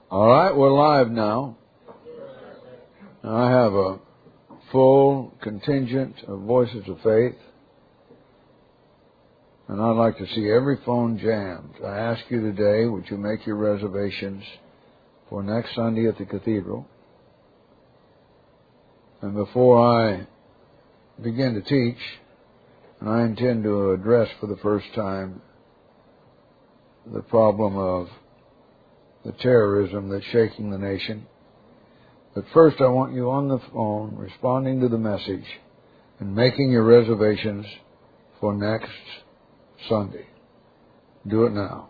All right, we're live now. I have a full contingent of Voices of Faith, and I'd like to see every phone jammed. I ask you today, would you make your reservations for next Sunday at the Cathedral? And before I begin to teach, and I intend to address for the first time the problem of the terrorism that's shaking the nation. But first I want you on the phone responding to the message and making your reservations for next Sunday. Do it now.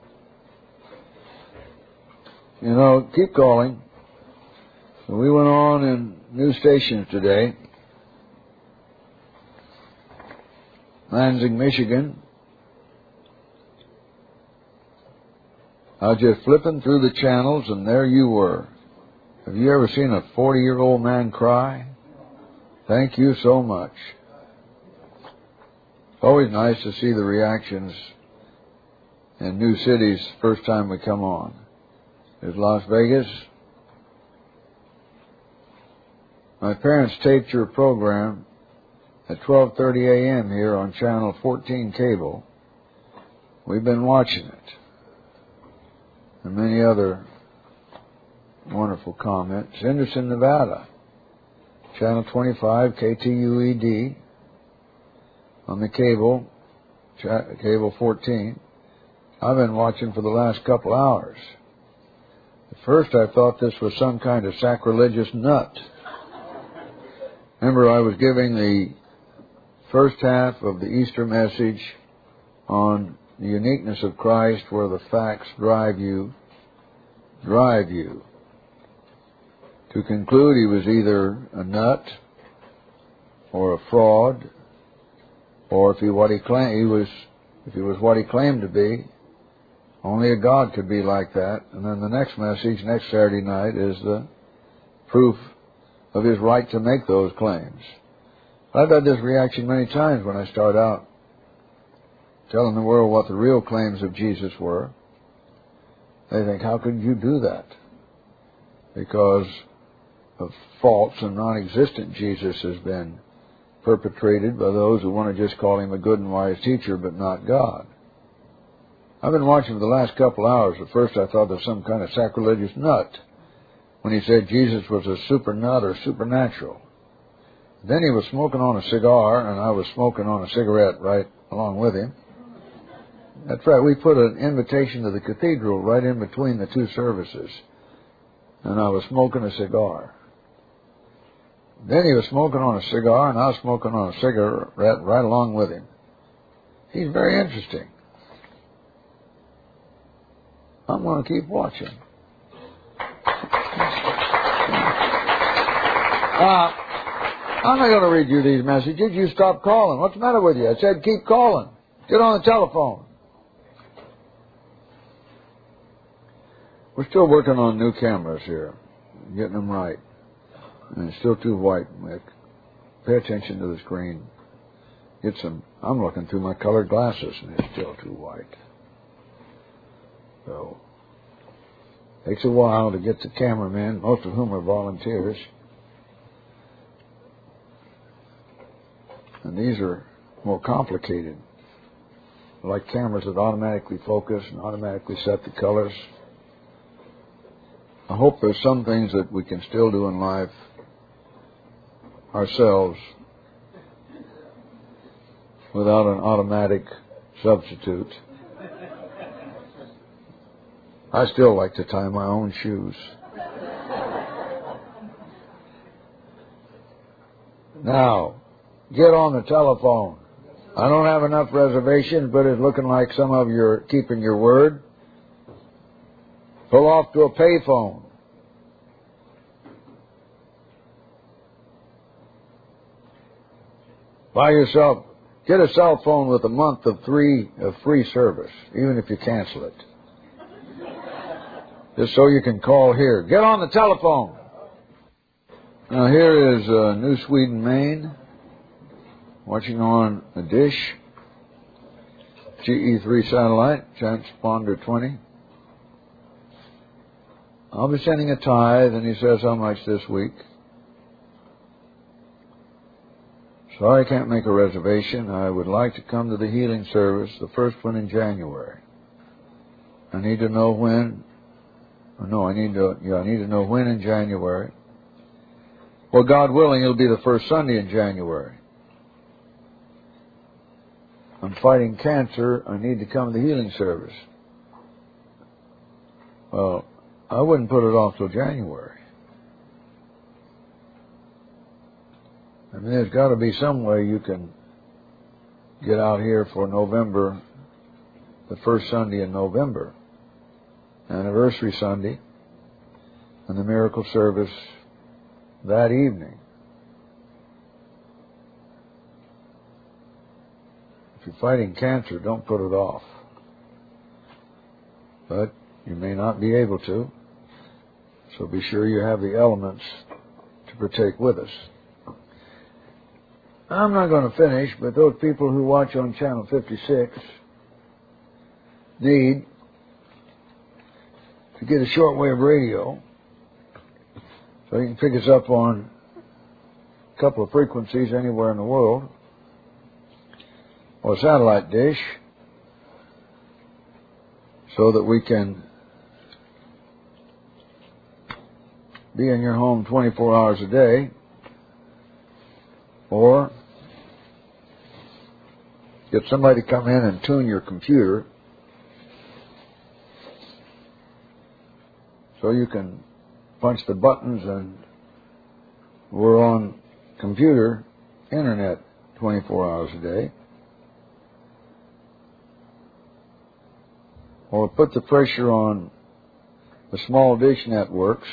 You know, keep calling. We went on in new stations today. Lansing, Michigan. I was just flipping through the channels, and there you were. Have you ever seen a 40-year-old man cry? Thank you so much. It's always nice to see the reactions in new cities first time we come on. There's Las Vegas. My parents taped your program at 12:30 a.m. here on Channel 14 Cable. We've been watching it. And many other wonderful comments. Henderson, Nevada, Channel 25, KTUED, on the cable, Cable 14. I've been watching for the last couple hours. At first I thought this was some kind of sacrilegious nut. Remember, I was giving the first half of the Easter message on the uniqueness of Christ, where the facts drive you, to conclude he was either a nut or a fraud, or if he was what he claimed to be, only a God could be like that. And then the next message, next Saturday night, is the proof of his right to make those claims. I've had this reaction many times when I start out telling the world what the real claims of Jesus were. They think, how could you do that? Because a false and non-existent Jesus has been perpetrated by those who want to just call him a good and wise teacher, but not God. I've been watching for the last couple hours. At first I thought there was some kind of sacrilegious nut when he said Jesus was a super nut or supernatural. Then he was smoking on a cigar, and I was smoking on a cigarette right along with him. That's right, we put an invitation to the cathedral right in between the two services, and I was smoking a cigar. Then he was smoking on a cigar, and I was smoking on a cigarette right along with him. He's very interesting. I'm going to keep watching. I'm not going to read you these messages. You stop calling. What's the matter with you? I said keep calling. Get on the telephone. We're still working on new cameras here, getting them right. And it's still too white, Mick. Pay attention to the screen. I'm looking through my colored glasses, and it's still too white. So, takes a while to get the cameramen, most of whom are volunteers. And these are more complicated, like cameras that automatically focus and automatically set the colors. I hope there's some things that we can still do in life ourselves without an automatic substitute. I still like to tie my own shoes. Now, get on the telephone. I don't have enough reservations, but it's looking like some of you are keeping your word. Pull off to a payphone. Buy yourself, get a cell phone with a month of free service, even if you cancel it. Just so you can call here. Get on the telephone. Now here is New Sweden, Maine, watching on a dish, GE3 satellite, transponder 20. I'll be sending a tithe, and he says, how much this week? Sorry I can't make a reservation. I would like to come to the healing service, the first one in January. I need to know when. I need to know when in January. Well, God willing, it'll be the first Sunday in January. I'm fighting cancer. I need to come to the healing service. Well, I wouldn't put it off till January. I mean, there's got to be some way you can get out here for November, the first Sunday in November, anniversary Sunday, and the miracle service that evening. If you're fighting cancer, don't put it off. But you may not be able to, so be sure you have the elements to partake with us. I'm not going to finish, but those people who watch on Channel 56 need to get a shortwave radio so you can pick us up on a couple of frequencies anywhere in the world, or a satellite dish, so that we can be in your home 24 hours a day, or get somebody to come in and tune your computer so you can punch the buttons and we're on computer, internet 24 hours a day. Or put the pressure on the small dish networks,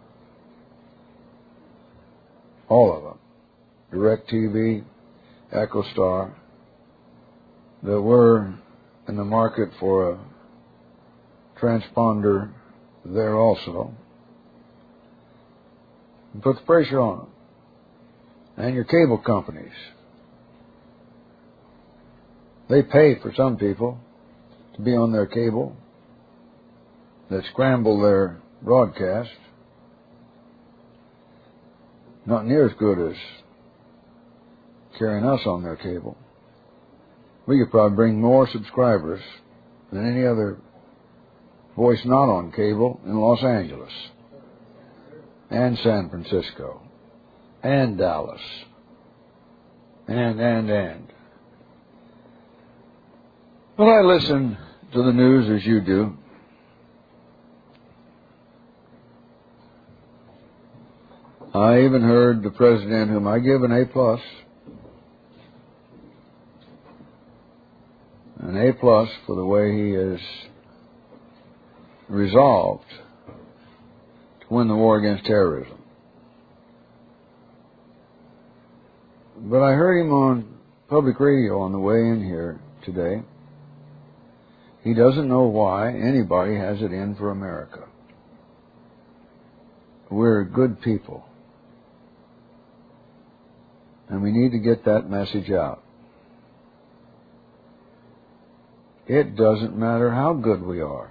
all of them, DirecTV, EchoStar, that we're in the market for a transponder there also. And put the pressure on them. And your cable companies. They pay for some people to be on their cable that scramble their broadcast. Not near as good as carrying us on their cable. We could probably bring more subscribers than any other voice not on cable in Los Angeles and San Francisco and Dallas and. Well, I listen to the news as you do. I even heard the president, whom I give an A+, for the way he is resolved to win the war against terrorism. But I heard him on public radio on the way in here today. He doesn't know why anybody has it in for America. We're good people. And we need to get that message out. It doesn't matter how good we are.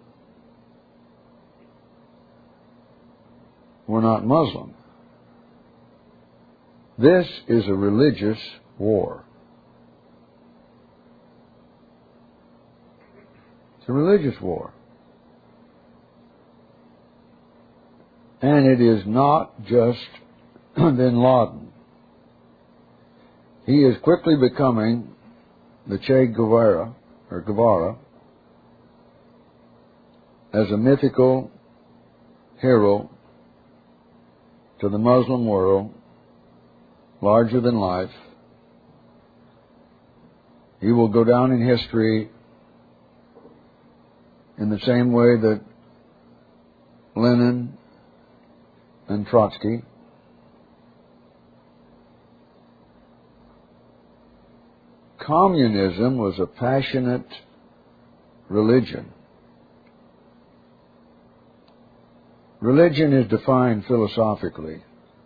We're not Muslim. This is a religious war. It's a religious war. And it is not just bin Laden. He is quickly becoming the Che Guevara, as a mythical hero to the Muslim world, larger than life. He will go down in history in the same way that Lenin and Trotsky. Communism was a passionate religion. Religion is defined philosophically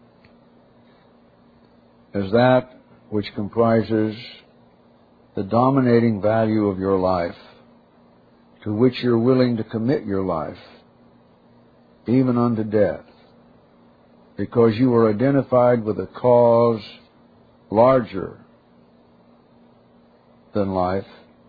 as that which comprises the dominating value of your life, to which you're willing to commit your life even unto death, because you were identified with a cause larger than life.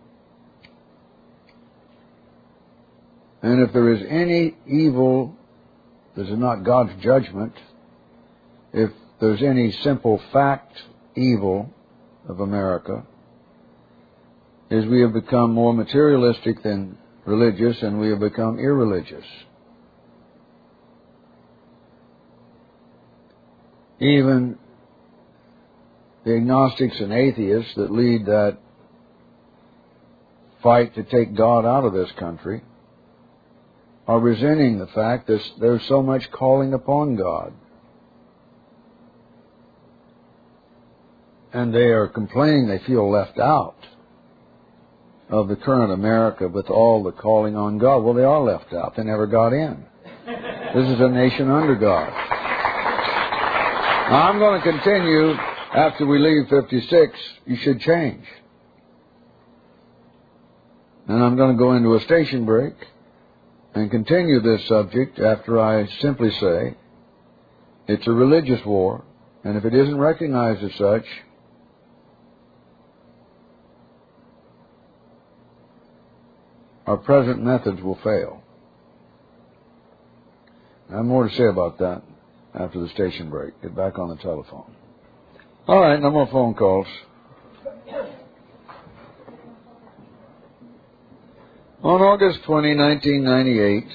And if there is any evil, this is not God's judgment, if there's any simple fact evil of America, is we have become more materialistic than religious, and we have become irreligious. Even the agnostics and atheists that lead that fight to take God out of this country are resenting the fact that there's so much calling upon God. And they are complaining they feel left out of the current America with all the calling on God. Well, they are left out. They never got in. This is a nation under God. Now, I'm going to continue after we leave 56. You should change. And I'm going to go into a station break and continue this subject after I simply say it's a religious war, and if it isn't recognized as such, our present methods will fail. I have more to say about that after the station break. Get back on the telephone. All right, no more phone calls. On August 20, 1998,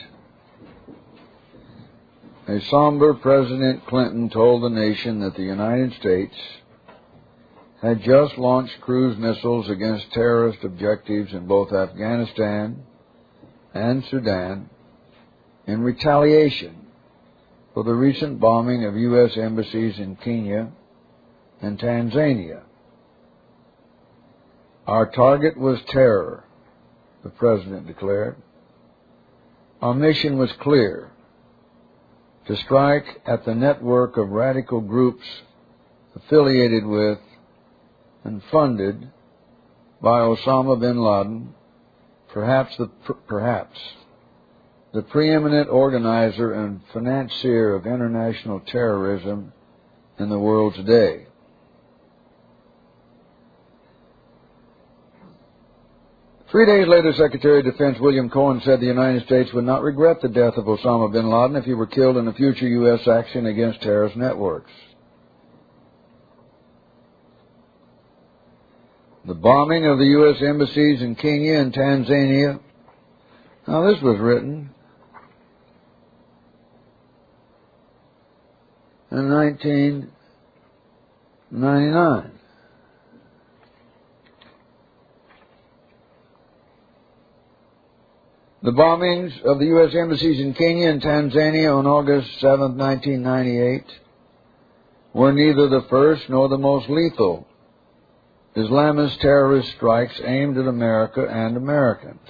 a somber President Clinton told the nation that the United States had just launched cruise missiles against terrorist objectives in both Afghanistan and Sudan in retaliation for the recent bombing of U.S. embassies in Kenya and Tanzania. Our target was terror, the President declared. Our mission was clear: to strike at the network of radical groups affiliated with and funded by Osama bin Laden, perhaps the preeminent organizer and financier of international terrorism in the world today. Three days later, Secretary of Defense William Cohen said the United States would not regret the death of Osama bin Laden if he were killed in a future U.S. action against terrorist networks. The bombing of the U.S. embassies in Kenya and Tanzania. Now, this was written in 1999. The bombings of the U.S. embassies in Kenya and Tanzania on August 7, 1998 were neither the first nor the most lethal Islamist terrorist strikes aimed at America and Americans.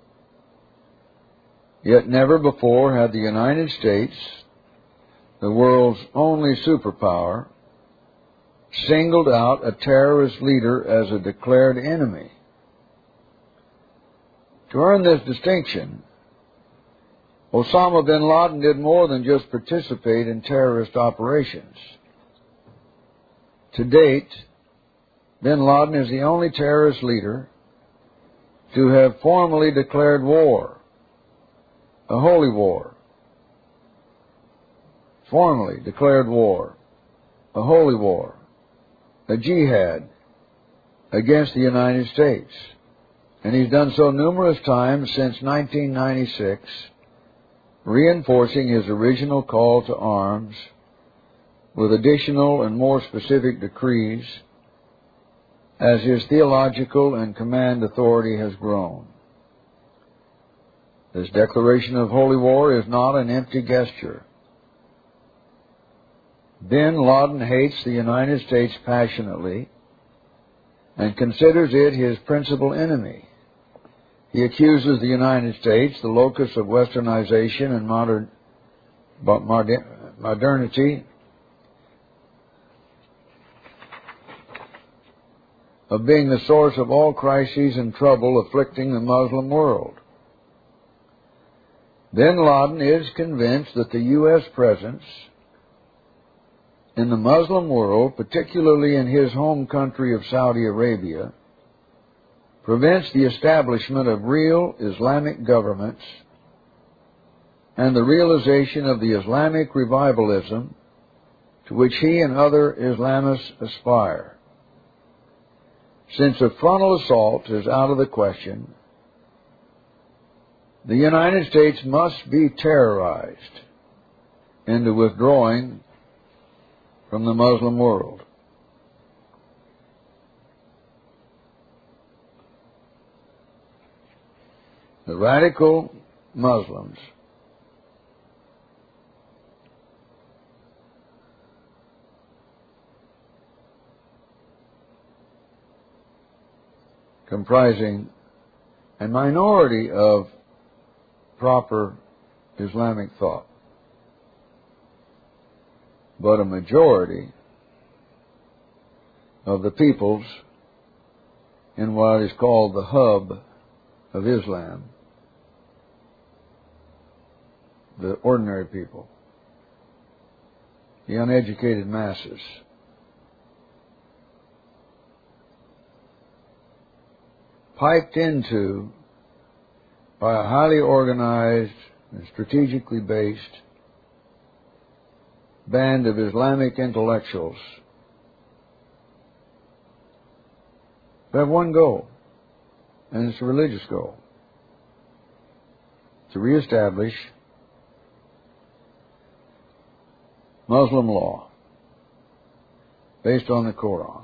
Yet never before had the United States, the world's only superpower, singled out a terrorist leader as a declared enemy. To earn this distinction, Osama bin Laden did more than just participate in terrorist operations. To date, bin Laden is the only terrorist leader to have formally declared war, a holy war. Formally declared war, a holy war, a jihad against the United States. And he's done so numerous times since 1996, reinforcing his original call to arms with additional and more specific decrees as his theological and command authority has grown. This declaration of holy war is not an empty gesture. Bin Laden hates the United States passionately and considers it his principal enemy. He accuses the United States, the locus of westernization and modernity, of being the source of all crises and trouble afflicting the Muslim world. Bin Laden is convinced that the U.S. presence in the Muslim world, particularly in his home country of Saudi Arabia, prevents the establishment of real Islamic governments and the realization of the Islamic revivalism to which he and other Islamists aspire. Since a frontal assault is out of the question, the United States must be terrorized into withdrawing from the Muslim world. The radical Muslims comprising a minority of proper Islamic thought, but a majority of the peoples in what is called the hub of Islam, the ordinary people, the uneducated masses, piped into by a highly organized and strategically based band of Islamic intellectuals who have one goal, and it's a religious goal: to reestablish Muslim law based on the Quran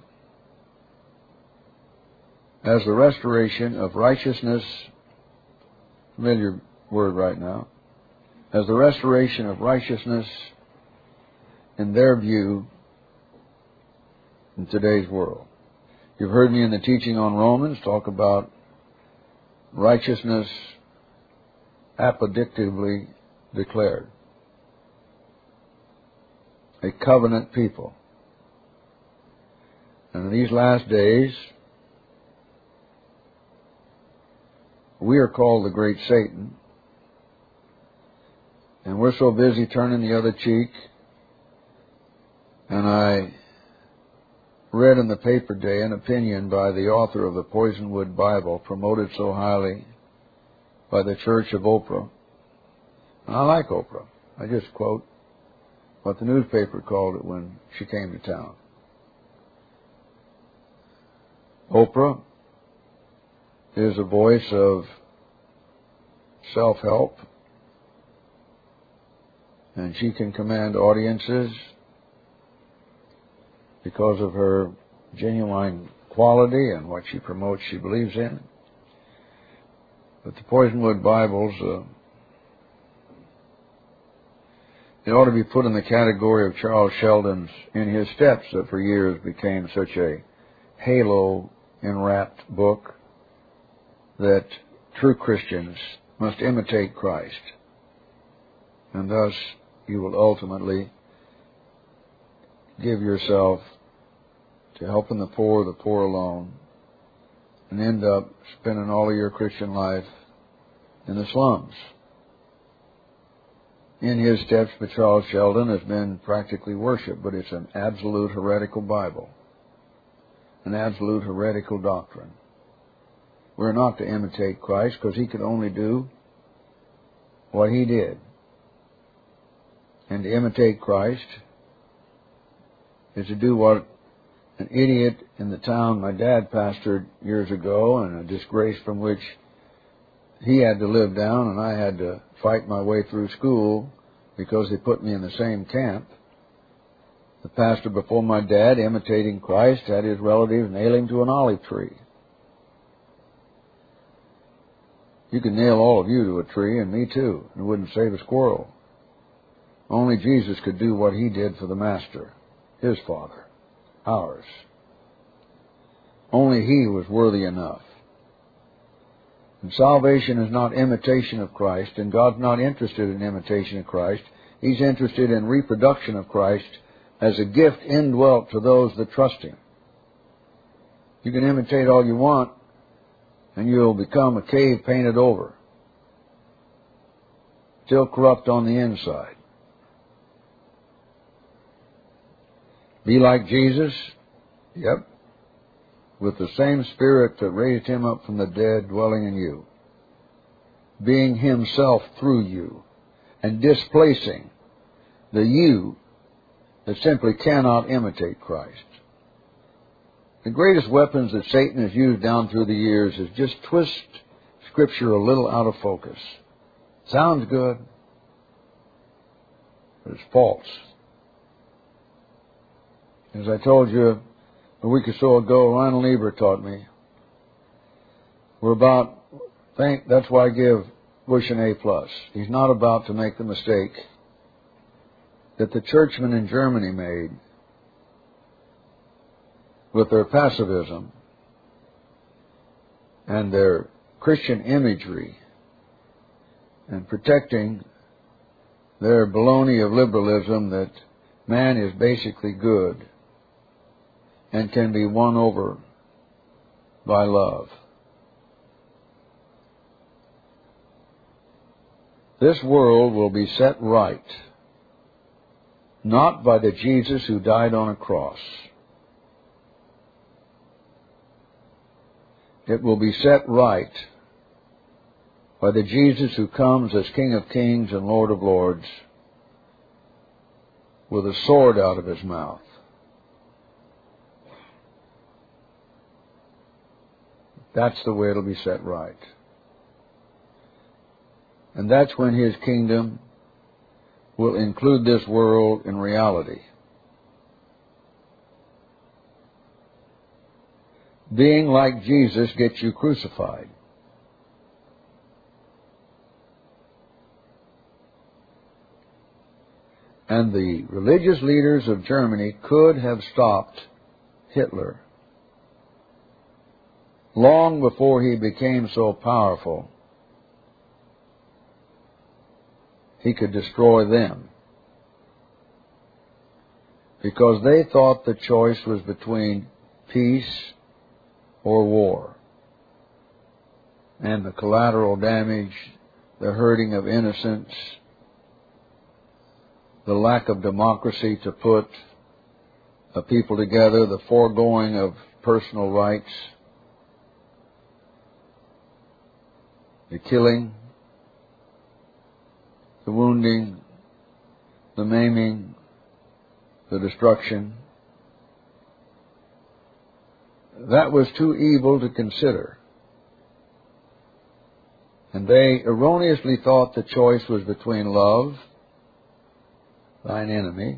as the restoration of righteousness, familiar word right now, as the restoration of righteousness in their view in today's world. You've heard me in the teaching on Romans talk about righteousness apodictively declared. A covenant people. And in these last days, we are called the great Satan, and we're so busy turning the other cheek. And I read in the paper today an opinion by the author of the Poisonwood Bible, promoted so highly by the Church of Oprah. And I like Oprah. I just quote what the newspaper called it when she came to town. Oprah is a voice of self-help, and she can command audiences because of her genuine quality and what she promotes she believes in. But the Poisonwood Bibles, they ought to be put in the category of Charles Sheldon's In His Steps, that for years became such a halo-enwrapped book that true Christians must imitate Christ, and thus you will ultimately give yourself to helping the poor alone, and end up spending all of your Christian life in the slums. In His Steps by Charles Sheldon has been practically worshipped, but it's an absolute heretical Bible, an absolute heretical doctrine. We're not to imitate Christ because He could only do what He did. And to imitate Christ is to do what an idiot in the town my dad pastored years ago, and a disgrace from which he had to live down and I had to fight my way through school because they put me in the same camp. The pastor before my dad, imitating Christ, had his relatives nail him to an olive tree. You could nail all of you to a tree, and me too, and it wouldn't save a squirrel. Only Jesus could do what He did for the Master, His Father, ours. Only He was worthy enough. And salvation is not imitation of Christ, and God's not interested in imitation of Christ. He's interested in reproduction of Christ as a gift indwelt to those that trust Him. You can imitate all you want, and you'll become a cave painted over. still corrupt on the inside. Be like Jesus, yep, with the same Spirit that raised Him up from the dead dwelling in you, being Himself through you, and displacing the you that simply cannot imitate Christ. The greatest weapons that Satan has used down through the years is just twist Scripture a little out of focus. Sounds good, but it's false. As I told you a week or so ago, Lionel Niebuhr taught me, that's why I give Bush an A+. He's not about to make the mistake that the churchmen in Germany made with their pacifism and their Christian imagery and protecting their baloney of liberalism that man is basically good and can be won over by love. This world will be set right, not by the Jesus who died on a cross. It will be set right by the Jesus who comes as King of Kings and Lord of Lords with a sword out of His mouth. That's the way it'll be set right. And that's when His kingdom will include this world in reality. Being like Jesus gets you crucified. And the religious leaders of Germany could have stopped Hitler long before he became so powerful he could destroy them, because they thought the choice was between peace or war, and the collateral damage, the hurting of innocents, the lack of democracy to put a people together, the foregoing of personal rights, the killing, the wounding, the maiming, the destruction. That was too evil to consider. And they erroneously thought the choice was between love, thine enemy,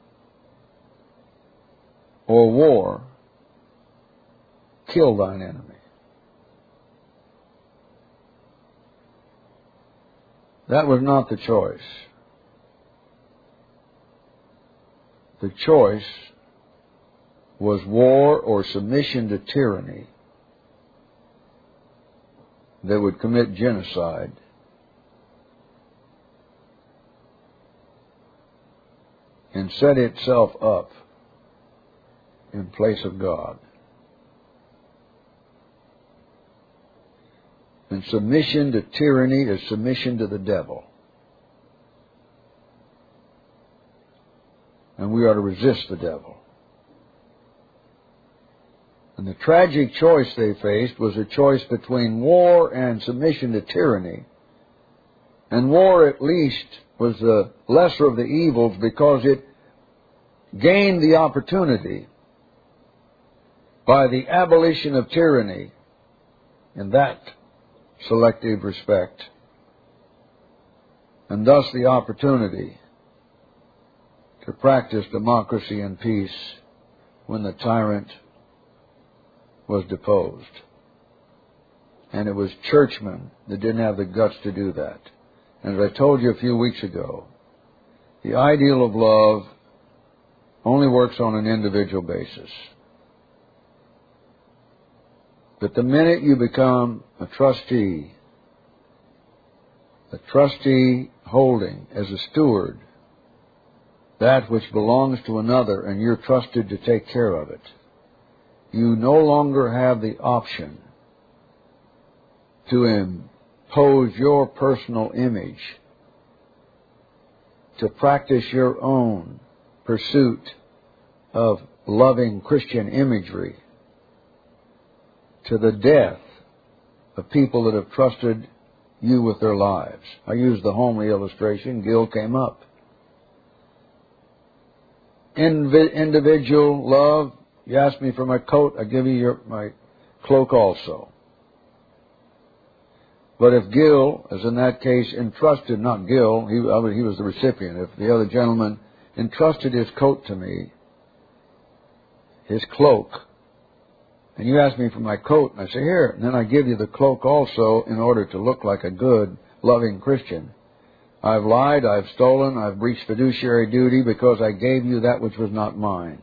or war, kill thine enemy. That was not the choice. The choice was war or submission to tyranny that would commit genocide and set itself up in place of God. And submission to tyranny is submission to the devil. And we are to resist the devil. And the tragic choice they faced was a choice between war and submission to tyranny. And war, at least, was the lesser of the evils because it gained the opportunity by the abolition of tyranny in that selective respect, and thus the opportunity to practice democracy and peace when the tyrant was deposed. And it was churchmen that didn't have the guts to do that. And as I told you a few weeks ago, the ideal of love only works on an individual basis. But the minute you become a trustee holding as a steward that which belongs to another, and you're trusted to take care of it, you no longer have the option to impose your personal image to practice your own pursuit of loving Christian imagery to the death of people that have trusted you with their lives. I used the homely illustration. Gil came up. Individual love. You ask me for my coat, I give you my cloak also. But if Gil, as in that case, entrusted, not Gil, he was the recipient. If the other gentleman entrusted his coat to me, his cloak, and you ask me for my coat, and I say, here, and then I give you the cloak also in order to look like a good, loving Christian. I've lied, I've stolen, I've breached fiduciary duty because I gave you that which was not mine.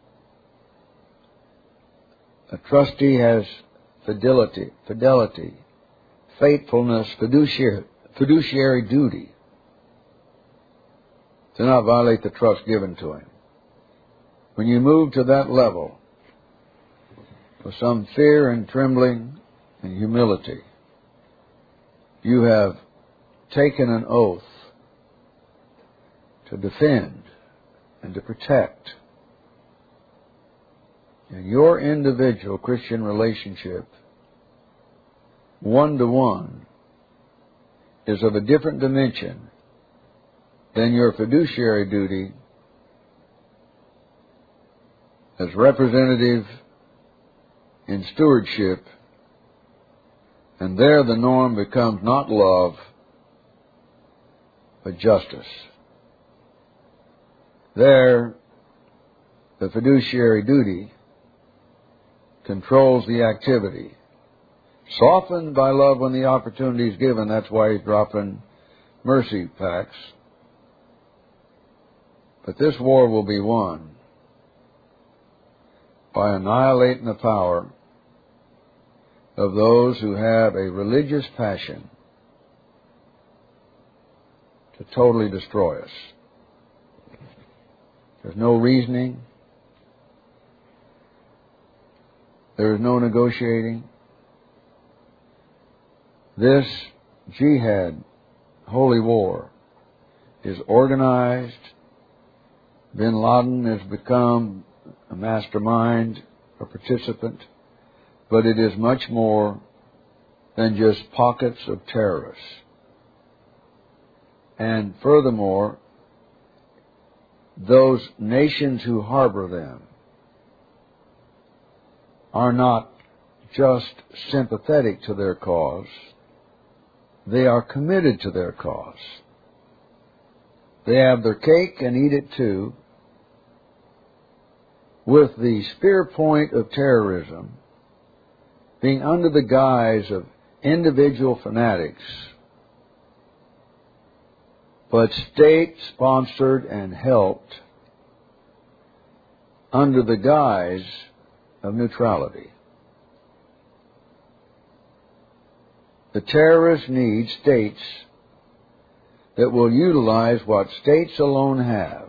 A trustee has fidelity, faithfulness, fiduciary duty to not violate the trust given to him. When you move to that level, with some fear and trembling and humility, you have taken an oath to defend and to protect. And your individual Christian relationship, one-to-one, is of a different dimension than your fiduciary duty as representative in stewardship, and there the norm becomes not love, but justice. There, the fiduciary duty controls the activity. Softened by love when the opportunity is given. That's why he's dropping mercy pacts. But this war will be won by annihilating the power of those who have a religious passion to totally destroy us. There's no reasoning. There is no negotiating. This jihad, holy war, is organized. Bin Laden has become a mastermind, a participant, but it is much more than just pockets of terrorists. And furthermore, those nations who harbor them are not just sympathetic to their cause, they are committed to their cause. They have their cake and eat it too, with the spear point of terrorism being under the guise of individual fanatics, but state-sponsored and helped under the guise of neutrality. The terrorists need states that will utilize what states alone have.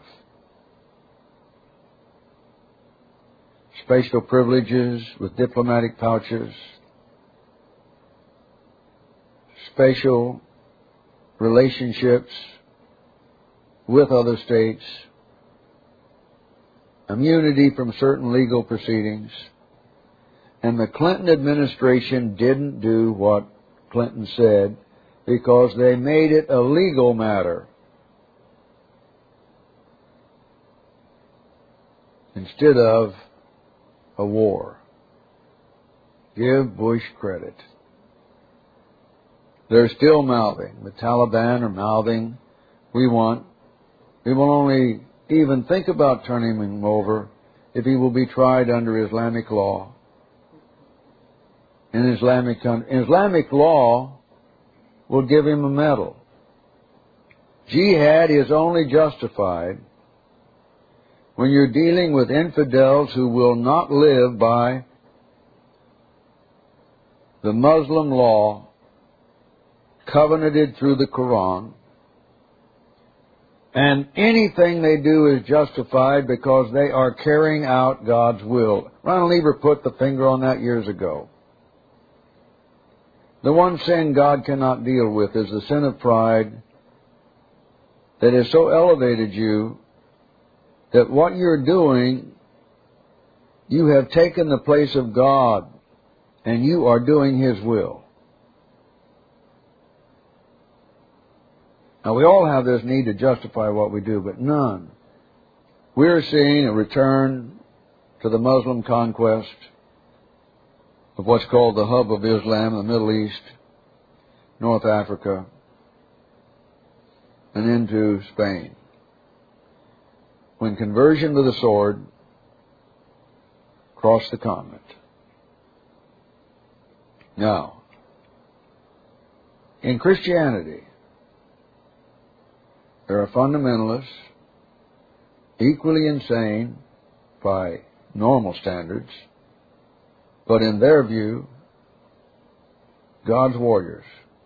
Special privileges with diplomatic pouches, special relationships with other states, immunity from certain legal proceedings, and the Clinton administration didn't do what Clinton said because they made it a legal matter instead of a war. Give Bush credit. They're still mouthing. The Taliban are mouthing, we will only even think about turning him over if he will be tried under Islamic law. In Islamic law will give him a medal. Jihad is only justified when you're dealing with infidels who will not live by the Muslim law covenanted through the Quran, and anything they do is justified because they are carrying out God's will. Ronald Lieber put the finger on that years ago. The one sin God cannot deal with is the sin of pride that has so elevated you that what you're doing, you have taken the place of God and you are doing His will. Now, we all have this need to justify what we do, but none. We're seeing a return to the Muslim conquest of what's called the hub of Islam, the Middle East, North Africa, and into Spain. When conversion to the sword crossed the continent. Now, in Christianity, there are fundamentalists, equally insane by normal standards, but in their view, God's warriors,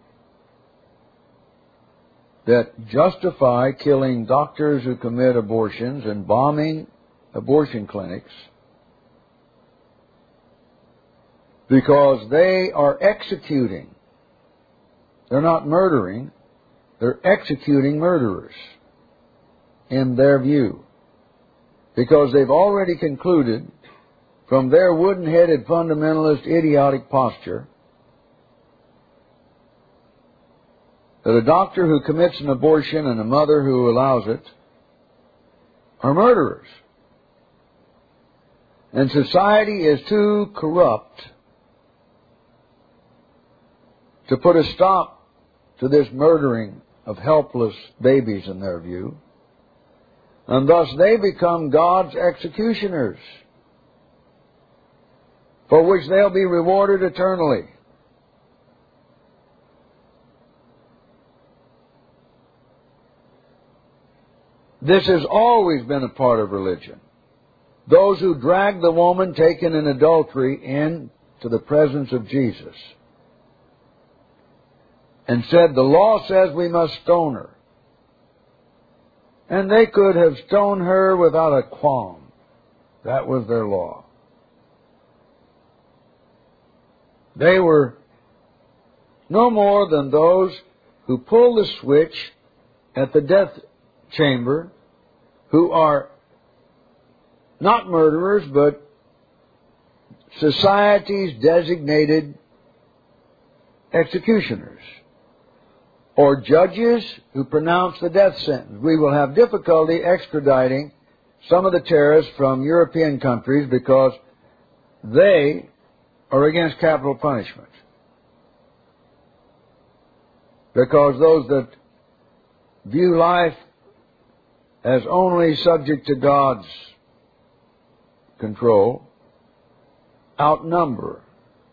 that justify killing doctors who commit abortions and bombing abortion clinics because they are executing. They're not murdering. They're executing murderers in their view, because they've already concluded from their wooden-headed fundamentalist idiotic posture that a doctor who commits an abortion and a mother who allows it are murderers. And society is too corrupt to put a stop to this murdering of helpless babies in their view, and thus they become God's executioners, for which they'll be rewarded eternally. This has always been a part of religion. Those who drag the woman taken in adultery into the presence of Jesus and said, the law says we must stone her. And they could have stoned her without a qualm. That was their law. They were no more than those who pull the switch at the death chamber, who are not murderers, but society's designated executioners, or judges who pronounce the death sentence. We will have difficulty extraditing some of the terrorists from European countries because they are against capital punishment. Because those that view life as only subject to God's control outnumber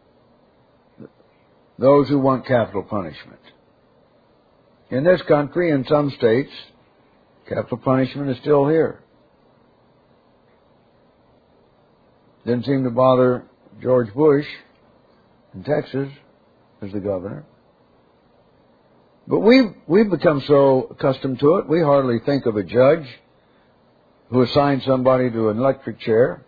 those who want capital punishment. In this country, in some states, capital punishment is still here. Didn't seem to bother George Bush in Texas as the governor. But we've become so accustomed to it, we hardly think of a judge who assigns somebody to an electric chair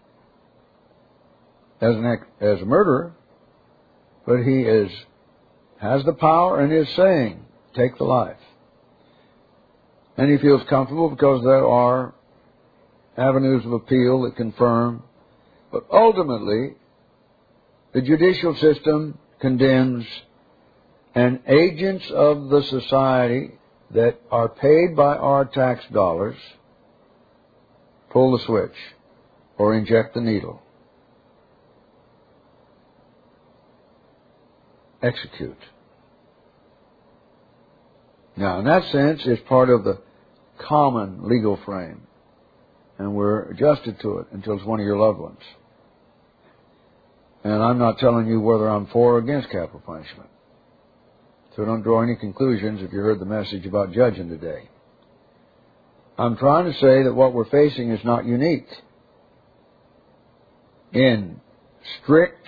as a murderer, but he has the power and is saying, take the life. And he feels comfortable because there are avenues of appeal that confirm. But ultimately, the judicial system condemns, and agents of the society that are paid by our tax dollars pull the switch or inject the needle. Execute. Now, in that sense, it's part of the common legal frame, and we're adjusted to it until it's one of your loved ones. And I'm not telling you whether I'm for or against capital punishment. So don't draw any conclusions if you heard the message about judging today. I'm trying to say that what we're facing is not unique. In strict,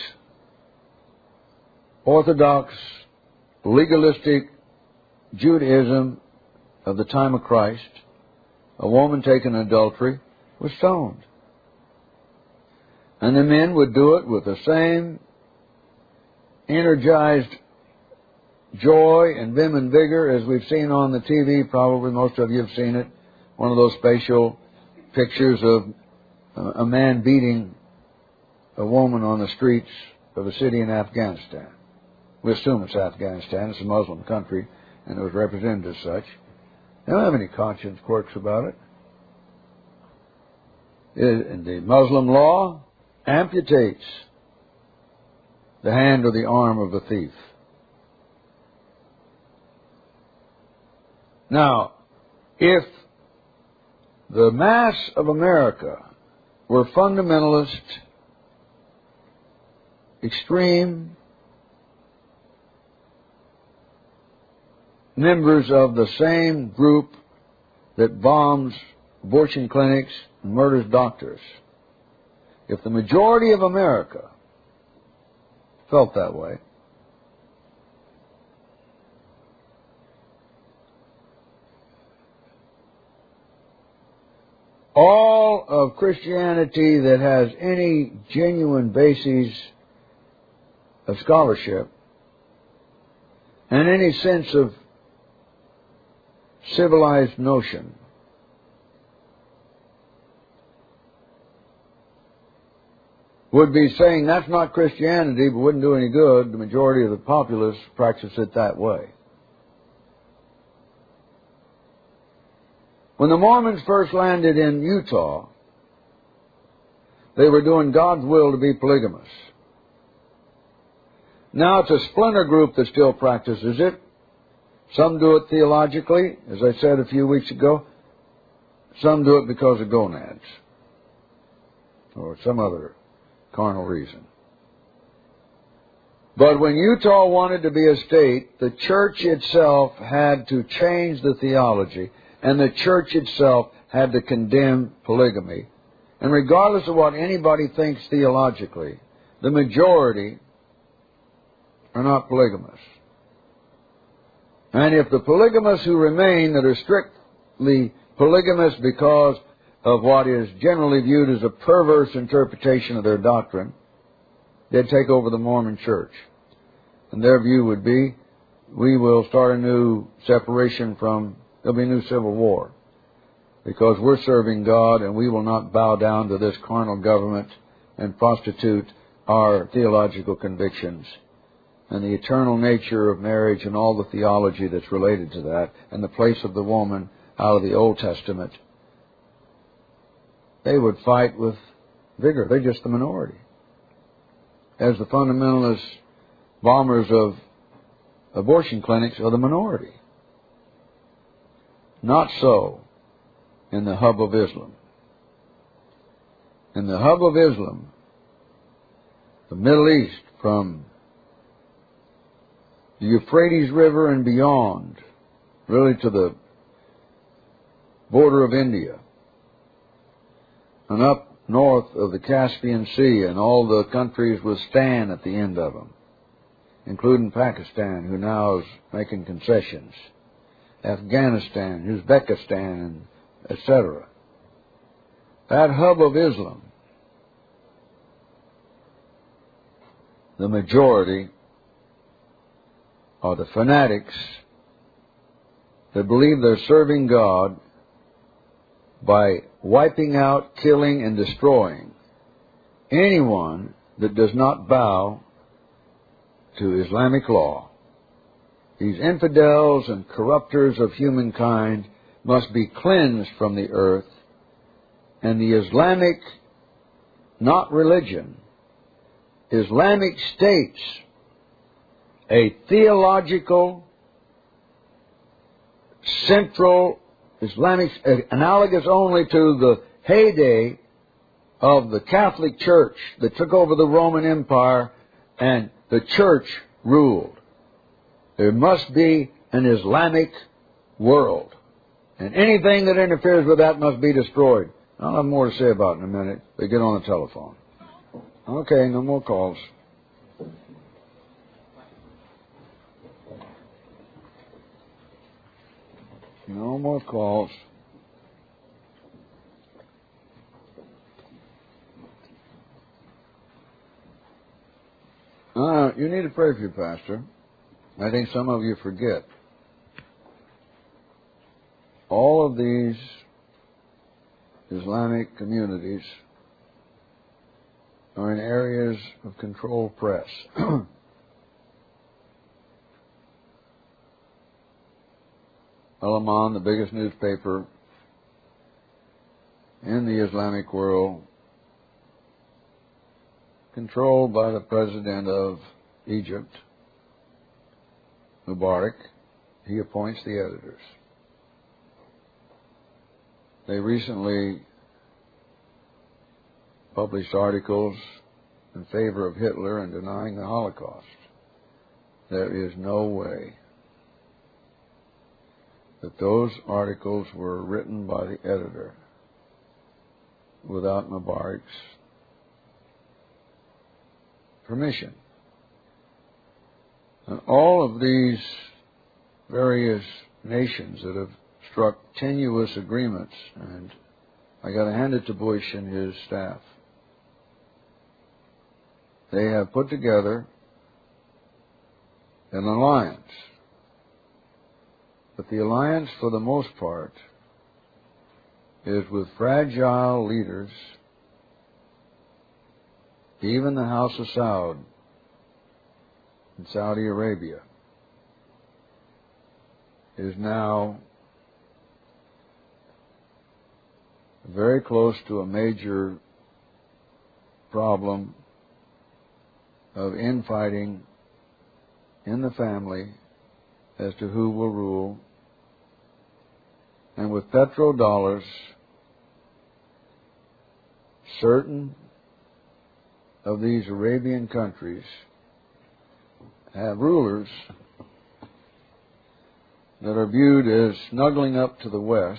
orthodox, legalistic Judaism of the time of Christ, a woman taken in adultery was stoned. And the men would do it with the same energized joy and vim and vigor, as we've seen on the TV. Probably most of you have seen it. One of those spatial pictures of a man beating a woman on the streets of a city in Afghanistan. We assume it's Afghanistan. It's a Muslim country, and it was represented as such. They don't have any conscience quirks about it. And the Muslim law amputates the hand or the arm of the thief. Now, if the mass of America were fundamentalist, extreme members of the same group that bombs abortion clinics and murders doctors, if the majority of America felt that way, all of Christianity that has any genuine basis of scholarship and any sense of civilized notion would be saying that's not Christianity, but wouldn't do any good. The majority of the populace practice it that way. When the Mormons first landed in Utah, they were doing God's will to be polygamous. Now it's a splinter group that still practices it. Some do it theologically, as I said a few weeks ago. Some do it because of gonads or some other carnal reason. But when Utah wanted to be a state, the church itself had to change the theology, and the church itself had to condemn polygamy. And regardless of what anybody thinks theologically, the majority are not polygamous. And if the polygamists who remain that are strictly polygamous because of what is generally viewed as a perverse interpretation of their doctrine, they'd take over the Mormon church. And their view would be, we will start a new separation from, there'll be a new civil war. Because we're serving God and we will not bow down to this carnal government and prostitute our theological convictions and the eternal nature of marriage and all the theology that's related to that and the place of the woman out of the Old Testament. They would fight with vigor. They're just the minority. As the fundamentalist bombers of abortion clinics are the minority. Not so in the hub of Islam. In the hub of Islam, the Middle East, from the Euphrates River and beyond, really to the border of India, and up north of the Caspian Sea and all the countries with Stan at the end of them, including Pakistan, who now is making concessions, Afghanistan, Uzbekistan, etc. That hub of Islam, the majority are the fanatics that believe they're serving God by wiping out, killing, and destroying anyone that does not bow to Islamic law. These infidels and corrupters of humankind must be cleansed from the earth, and the Islamic, not religion, Islamic states, a theological, central Islamic, analogous only to the heyday of the Catholic Church that took over the Roman Empire and the Church ruled. There must be an Islamic world. And anything that interferes with that must be destroyed. I'll have more to say about it in a minute. They get on the telephone. Okay, no more calls. No more calls. You need to pray for your pastor. I think some of you forget. All of these Islamic communities are in areas of controlled press. Al-Aman, the biggest newspaper in the Islamic world, controlled by the president of Egypt, Mubarak. He appoints the editors. They recently published articles in favor of Hitler and denying the Holocaust. There is no way that those articles were written by the editor without Mubarak's permission. And all of these various nations that have struck tenuous agreements, and I got to hand it to Bush and his staff, they have put together an alliance. But the alliance, for the most part, is with fragile leaders. Even the House of Saud in Saudi Arabia is now very close to a major problem of infighting in the family as to who will rule. And with petrodollars, certain of these Arabian countries have rulers that are viewed as snuggling up to the West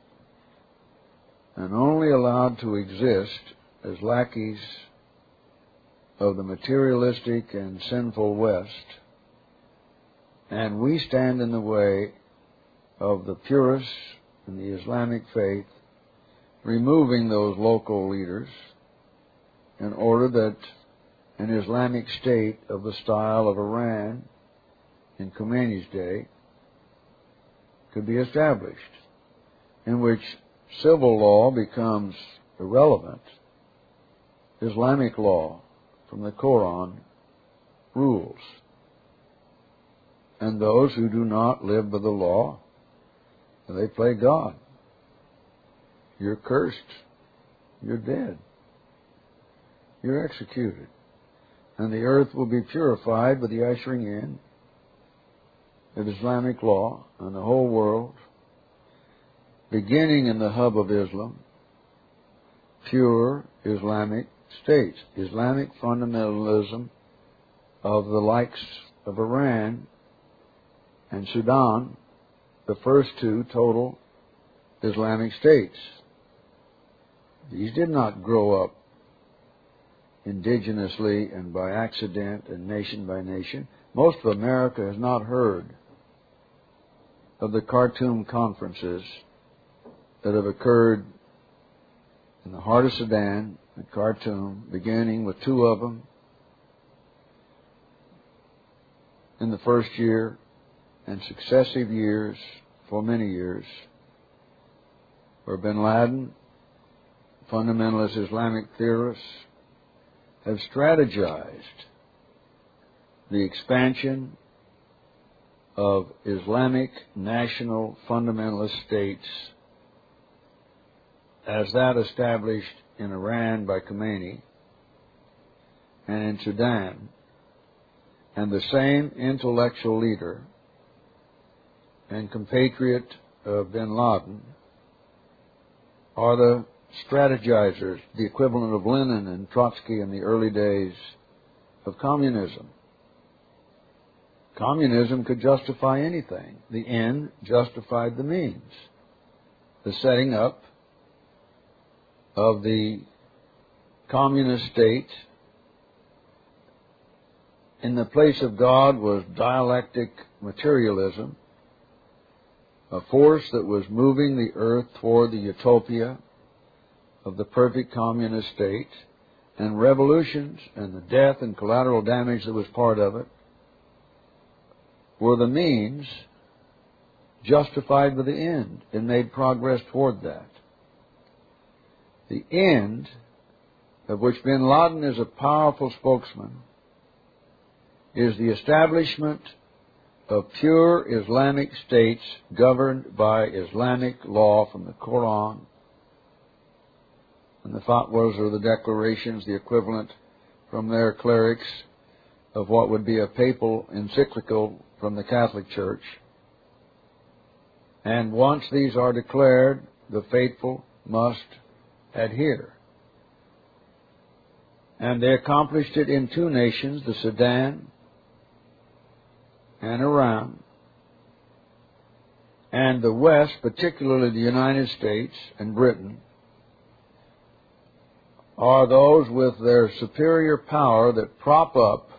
and only allowed to exist as lackeys of the materialistic and sinful West. And we stand in the way of the purists in the Islamic faith, removing those local leaders in order that an Islamic state of the style of Iran in Khomeini's day could be established, in which civil law becomes irrelevant. Islamic law from the Quran rules. And those who do not live by the law, they play God. You're cursed. You're dead. You're executed. And the earth will be purified with the ushering in of Islamic law and the whole world, beginning in the hub of Islam, pure Islamic states, Islamic fundamentalism of the likes of Iran and Sudan, the first two total Islamic states. These did not grow up indigenously and by accident and nation by nation. Most of America has not heard of the Khartoum conferences that have occurred in the heart of Sudan, at Khartoum, beginning with two of them in the first year and successive years for many years, where bin Laden, fundamentalist Islamic theorists, have strategized the expansion of Islamic national fundamentalist states as that established in Iran by Khomeini and in Sudan. And the same intellectual leader and compatriot of bin Laden are the strategizers, the equivalent of Lenin and Trotsky in the early days of communism. Communism could justify anything. The end justified the means. The setting up of the communist state in the place of God was dialectic materialism, a force that was moving the earth toward the utopia of the perfect communist state, and revolutions and the death and collateral damage that was part of it were the means justified by the end, and made progress toward that. The end, of which bin Laden is a powerful spokesman, is the establishment of pure Islamic states governed by Islamic law from the Quran and the fatwas or the declarations, the equivalent from their clerics of what would be a papal encyclical from the Catholic Church. And once these are declared, the faithful must adhere. And they accomplished it in two nations, the Sudan and Iran. And the West, particularly the United States and Britain, are those with their superior power that prop up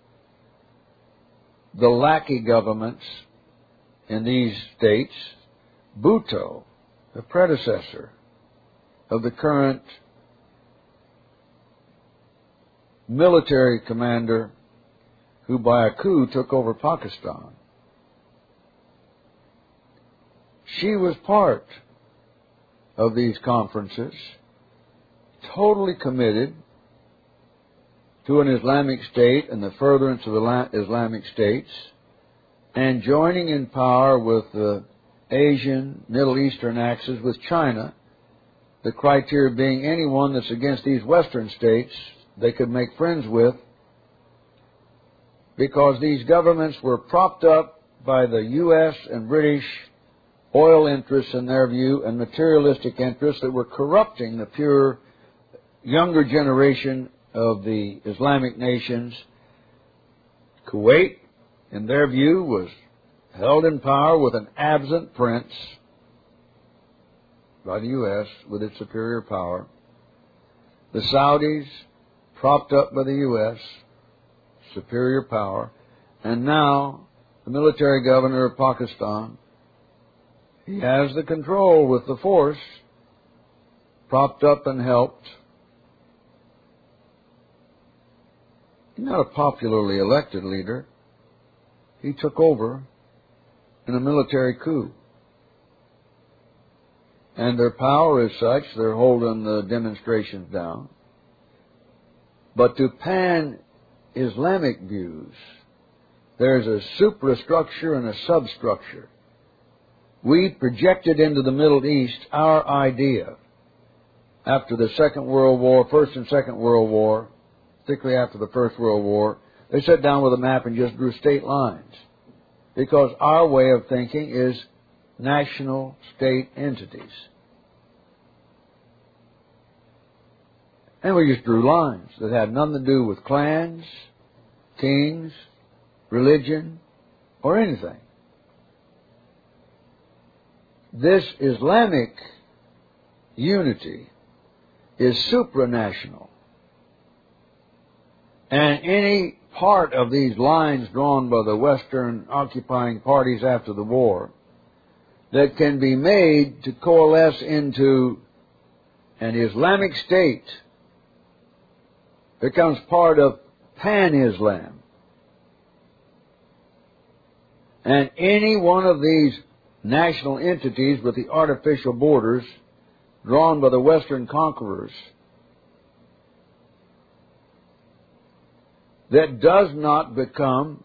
the lackey governments in these states. Bhutto, the predecessor of the current military commander who by a coup took over Pakistan. She was part of these conferences, totally committed to an Islamic state and the furtherance of the Islamic states, and joining in power with the Asian, Middle Eastern axis with China, the criteria being anyone that's against these Western states they could make friends with, because these governments were propped up by the U.S. and British oil interests in their view and materialistic interests that were corrupting the pure younger generation of the Islamic nations. Kuwait, in their view, was held in power with an absent prince by the U.S. with its superior power. The Saudis, propped up by the U.S., superior power. And now, the military governor of Pakistan, he has the control with the force, propped up and helped. He's not a popularly elected leader. He took over in a military coup. And their power is such, they're holding the demonstrations down. But to pan-Islamic views, there's a suprastructure and a substructure. We projected into the Middle East our idea after the Second World War, First and Second World War, particularly after the First World War. They sat down with a map and just drew state lines, because our way of thinking is national state entities. And we just drew lines that had nothing to do with clans, kings, religion, or anything. This Islamic unity is supranational. And any part of these lines drawn by the Western occupying parties after the war that can be made to coalesce into an Islamic state becomes part of pan-Islam. And any one of these national entities with the artificial borders drawn by the Western conquerors that does not become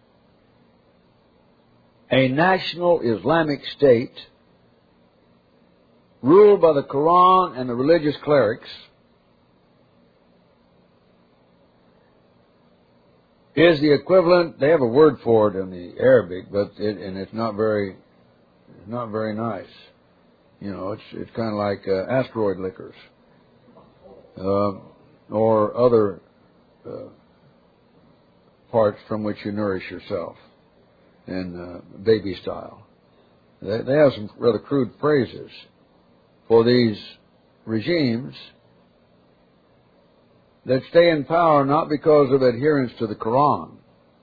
a national Islamic state ruled by the Quran and the religious clerics is the equivalent. They have a word for it in the Arabic, but it's not very nice. You know, it's kind of like asteroid liquors or other parts from which you nourish yourself in baby style. They have some rather crude phrases for these regimes that stay in power not because of adherence to the Quran,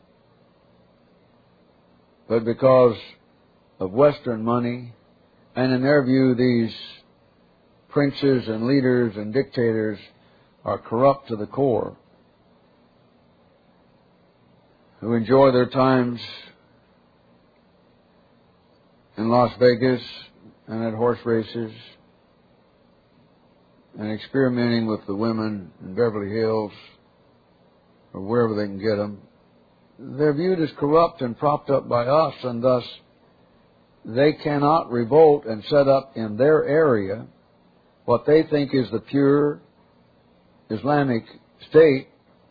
but because of Western money, and in their view these princes and leaders and dictators are corrupt to the core, who enjoy their times in Las Vegas and at horse races and experimenting with the women in Beverly Hills or wherever they can get them, they're viewed as corrupt and propped up by us, and thus they cannot revolt and set up in their area what they think is the pure Islamic state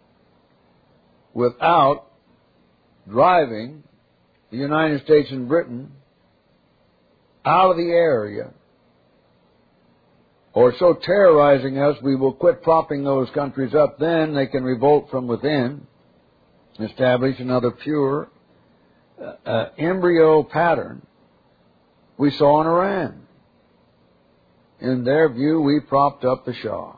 without driving the United States and Britain out of the area, or so terrorizing us we will quit propping those countries up. Then they can revolt from within, establish another pure embryo pattern we saw in Iran. In their view, we propped up the Shah.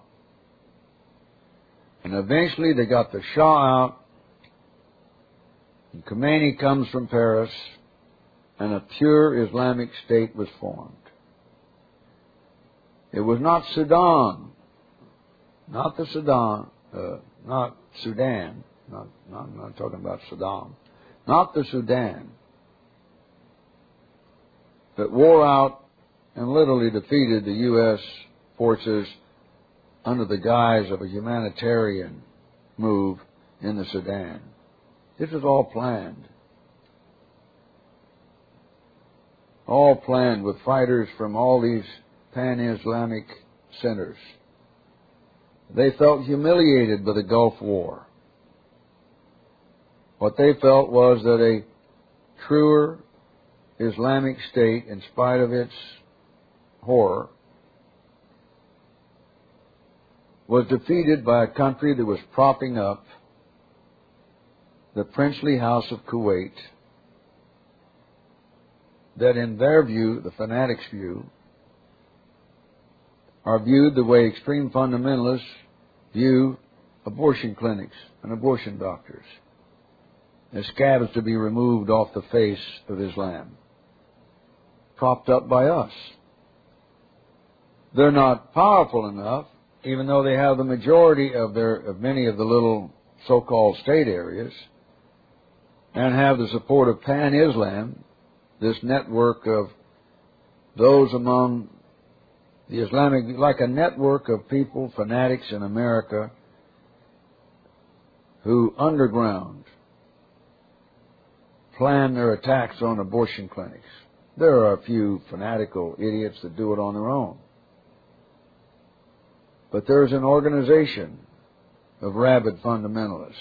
And eventually they got the Shah out, and Khomeini comes from Paris, and a pure Islamic state was formed. It was not Sudan, not Sudan, not talking about Saddam, not the Sudan, that wore out and literally defeated the U.S. forces under the guise of a humanitarian move in the Sudan. This was all planned. All planned with fighters from all these pan-Islamic centers. They felt humiliated by the Gulf War. What they felt was that a truer Islamic state, in spite of its horror, was defeated by a country that was propping up the princely house of Kuwait, that in their view, the fanatics' view, are viewed the way extreme fundamentalists view abortion clinics and abortion doctors, as scabs to be removed off the face of Islam, propped up by us. They're not powerful enough, even though they have the majority of many of the little so-called state areas, and have the support of Pan-Islam, this network of those among the Islamic, like a network of people, fanatics in America, who underground plan their attacks on abortion clinics. There are a few fanatical idiots that do it on their own. But there's an organization of rabid fundamentalists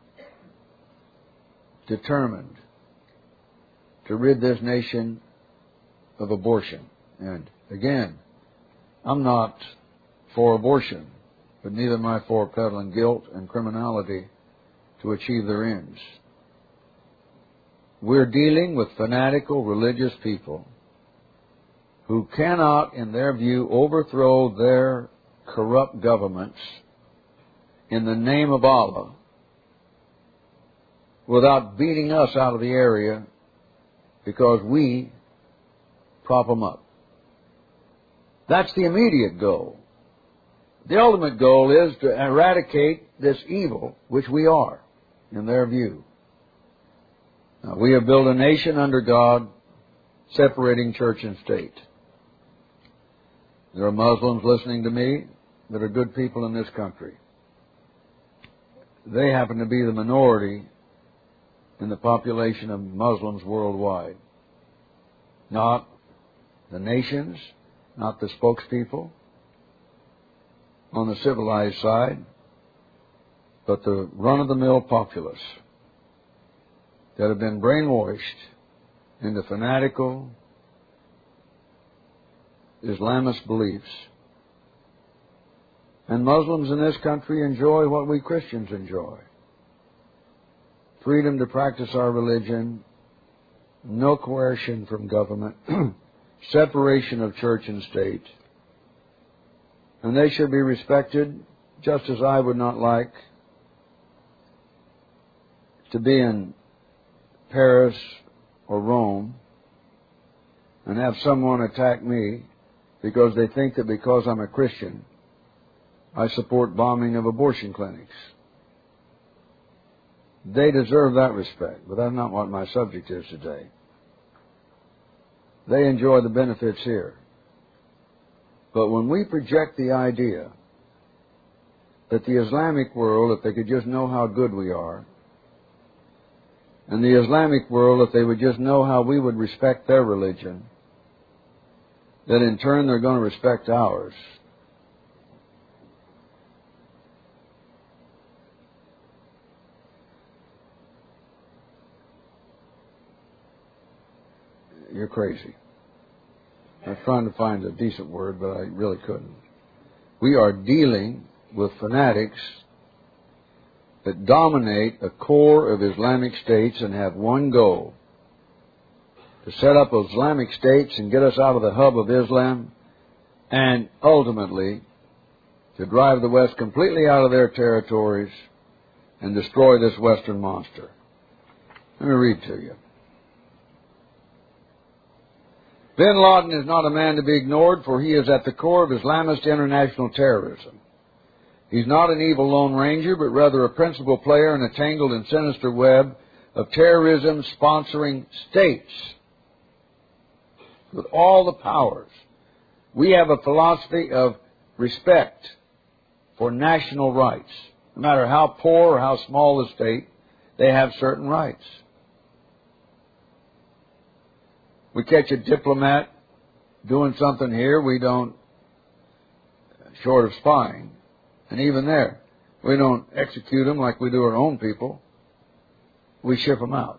determined to rid this nation of abortion. And again, I'm not for abortion, but neither am I for peddling guilt and criminality to achieve their ends. We're dealing with fanatical religious people who cannot, in their view, overthrow their corrupt governments in the name of Allah without beating us out of the area because we prop them up. That's the immediate goal. The ultimate goal is to eradicate this evil, which we are, in their view. Now, we have built a nation under God, separating church and state. There are Muslims listening to me that are good people in this country. They happen to be the minority in the population of Muslims worldwide. Not the nations, not the spokespeople on the civilized side, but the run-of-the-mill populace that have been brainwashed into fanatical Islamist beliefs. And Muslims in this country enjoy what we Christians enjoy. Freedom to practice our religion, no coercion from government, separation of church and state. And they should be respected, just as I would not like to be in Paris or Rome and have someone attack me because they think that because I'm a Christian, I support bombing of abortion clinics. They deserve that respect, but that's not what my subject is today. they enjoy the benefits here. But when we project the idea that the Islamic world, if they could just know how good we are, and the Islamic world, if they would just know how we would respect their religion, that in turn they're going to respect ours. You're crazy. I was trying to find a decent word, but I really couldn't. We are dealing with fanatics that dominate a core of Islamic states and have one goal: to set up Islamic states and get us out of the hub of Islam, and ultimately to drive the West completely out of their territories and destroy this Western monster. Let me read to you. Bin Laden is not a man to be ignored, for he is at the core of Islamist international terrorism. He's not an evil lone ranger, but rather a principal player in a tangled and sinister web of terrorism sponsoring states with all the powers. We have a philosophy of respect for national rights. No matter how poor or how small the state, they have certain rights. We catch a diplomat doing something here, we don't, short of spying, and even there, we don't execute them like we do our own people. We ship them out.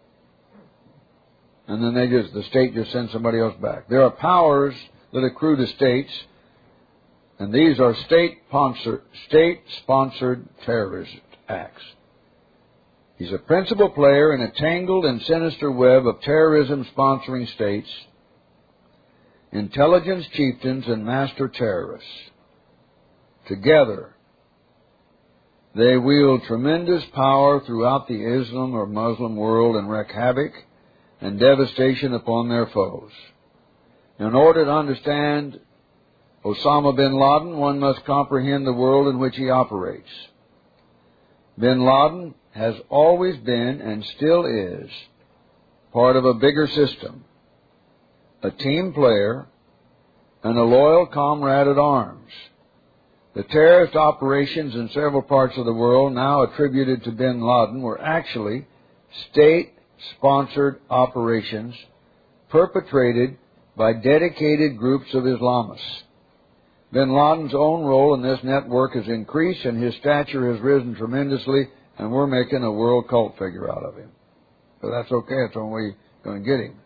And then the state just sends somebody else back. There are powers that accrue to states, and these are state-sponsored terrorist acts. He's a principal player in a tangled and sinister web of terrorism-sponsoring states, intelligence chieftains, and master terrorists. Together, they wield tremendous power throughout the Islam or Muslim world and wreak havoc and devastation upon their foes. In order to understand Osama bin Laden, one must comprehend the world in which he operates. Bin Laden has always been and still is part of a bigger system, a team player, and a loyal comrade at arms. The terrorist operations in several parts of the world now attributed to bin Laden were actually state-sponsored operations perpetrated by dedicated groups of Islamists. Bin Laden's own role in this network has increased and his stature has risen tremendously, and we're making a world cult figure out of him. But that's okay, that's the only way you're going to get him.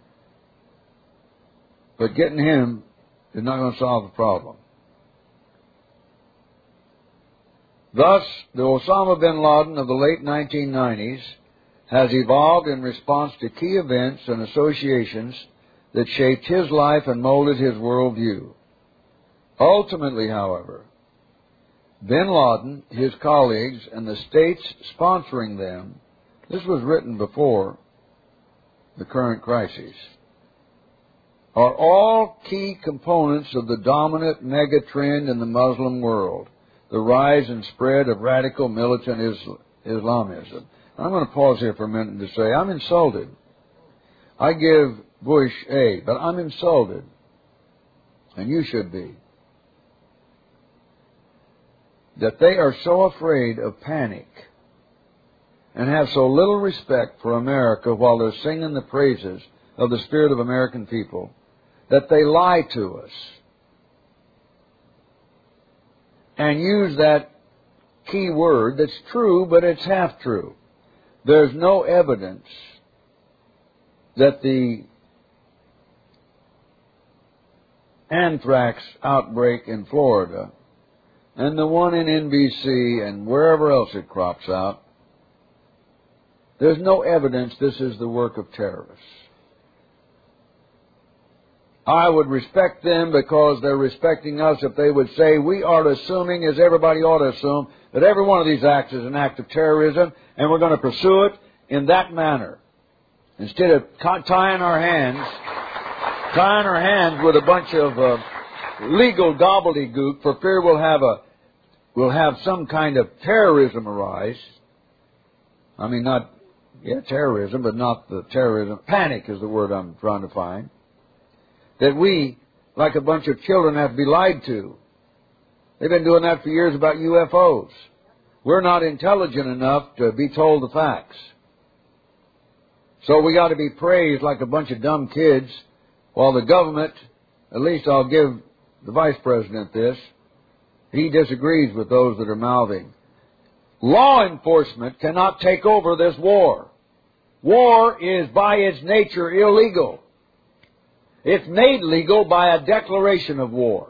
But getting him is not going to solve the problem. Thus, the Osama bin Laden of the late 1990s has evolved in response to key events and associations that shaped his life and molded his worldview. Ultimately, however, bin Laden, his colleagues, and the states sponsoring them, this was written before the current crises, are all key components of the dominant mega trend in the Muslim world, the rise and spread of radical militant Islamism. I'm going to pause here for a minute to say I'm insulted. I give Bush A, but I'm insulted, and you should be, that they are so afraid of panic and have so little respect for America while they're singing the praises of the spirit of American people that they lie to us and use that key word that's true, but it's half true. There's no evidence that the anthrax outbreak in Florida and the one in NBC and wherever else it crops out, there's no evidence this is the work of terrorists. I would respect them because they're respecting us if they would say we are assuming, as everybody ought to assume, that every one of these acts is an act of terrorism and we're going to pursue it in that manner. Instead of tying our hands with a bunch of legal gobbledygook for fear we'll have some kind of terrorism arise. I mean, terrorism, but not the terrorism. Panic is the word I'm trying to find. that we, like a bunch of children, have to be lied to. They've been doing that for years about UFOs. We're not intelligent enough to be told the facts. So we got to be praised like a bunch of dumb kids, while the government, at least I'll give the Vice President this, he disagrees with those that are mouthing. Law enforcement cannot take over this war. War is by its nature illegal. It's made legal by a declaration of war.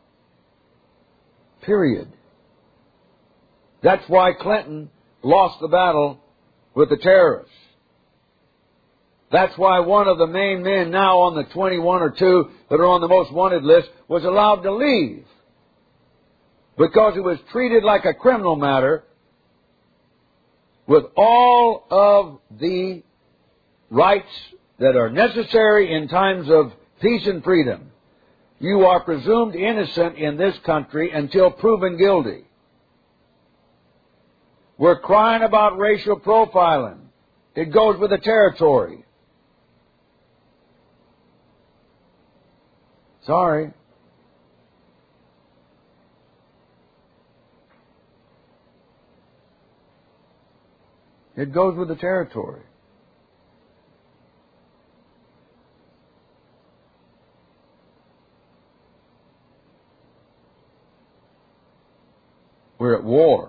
Period. That's why Clinton lost the battle with the terrorists. That's why one of the main men now on the 21 or 2 that are on the most wanted list was allowed to leave. Because it was treated like a criminal matter with all of the rights that are necessary in times of peace and freedom. You are presumed innocent in this country until proven guilty. We're crying about racial profiling. It goes with the territory. Sorry. It goes with the territory. We're at war.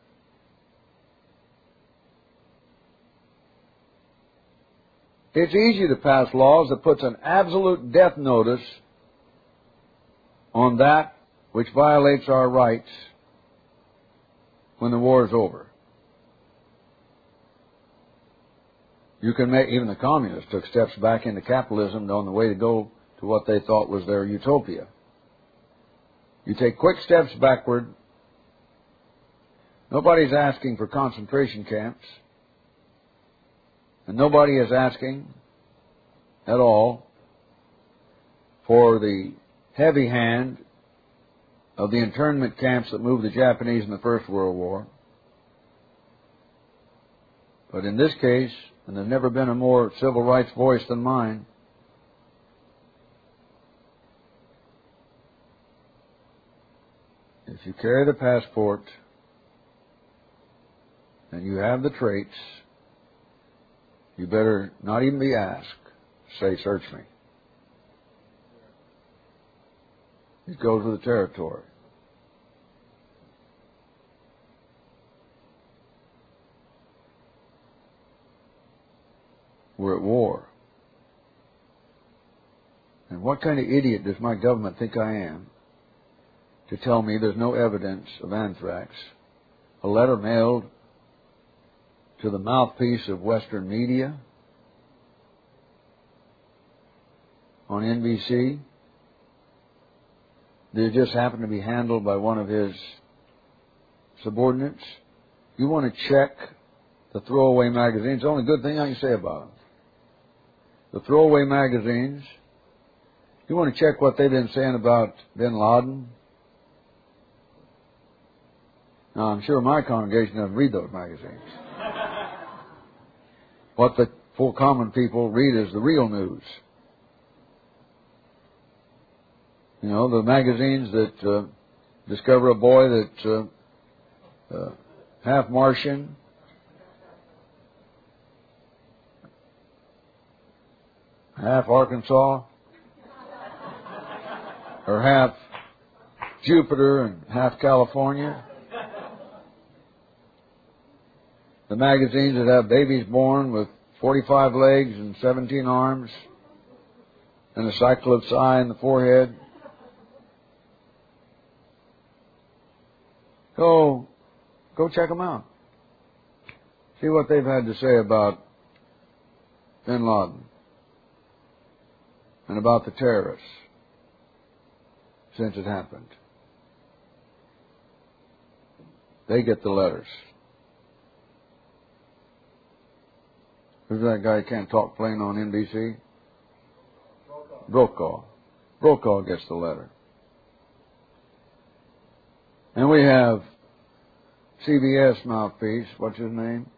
It's easy to pass laws that puts an absolute death notice on that which violates our rights when the war is over. You can make, even the communists took steps back into capitalism on the way to go to what they thought was their utopia. You take quick steps backward. Nobody's asking for concentration camps. And nobody is asking at all for the heavy hand of the internment camps that moved the Japanese in the First World War. But in this case, and there's never been a more civil rights voice than mine, if you carry the passport and you have the traits, you better not even be asked. Say, search me. It goes with the territory. We're at war. And what kind of idiot does my government think I am to tell me there's no evidence of anthrax? A letter mailed to the mouthpiece of Western media on NBC. Did it just happen to be handled by one of his subordinates? You want to check the throwaway magazines? The only good thing I can say about them. The throwaway magazines. You want to check what they've been saying about bin Laden? Now, I'm sure my congregation doesn't read those magazines. What the full common people read is the real news. You know, the magazines that discover a boy that's half Martian, half Arkansas, or half Jupiter and half California. The magazines that have babies born with 45 legs and 17 arms and a cyclops eye in the forehead. Go check them out. See what they've had to say about bin Laden and about the terrorists since it happened. They get the letters. Who's that guy who can't talk plain on NBC? Brokaw. Brokaw gets the letter. And we have CBS mouthpiece. What's his name?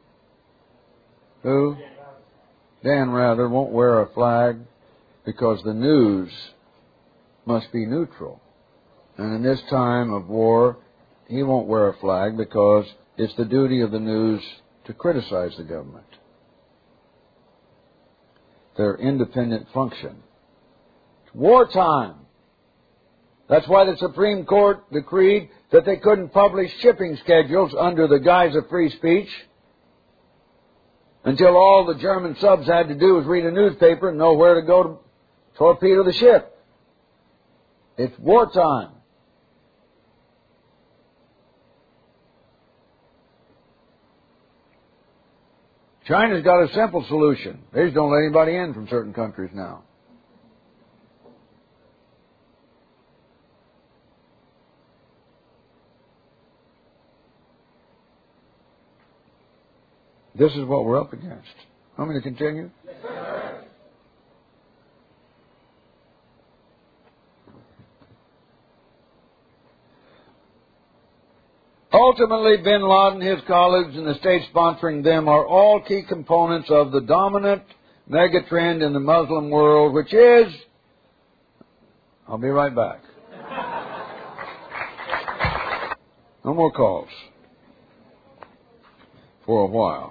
Who? Dan Rather won't wear a flag because the news must be neutral. And in this time of war, he won't wear a flag because it's the duty of the news to criticize the government. Their independent function. It's wartime. That's why the Supreme Court decreed that they couldn't publish shipping schedules under the guise of free speech until all the German subs had to do was read a newspaper and know where to go to torpedo the ship. It's wartime. China's got a simple solution. They just don't let anybody in from certain countries now. This is what we're up against. Want me to continue? Yes, sir. Ultimately, bin Laden, his colleagues, and the state sponsoring them are all key components of the dominant megatrend in the Muslim world, which is... I'll be right back. No more calls. For a while.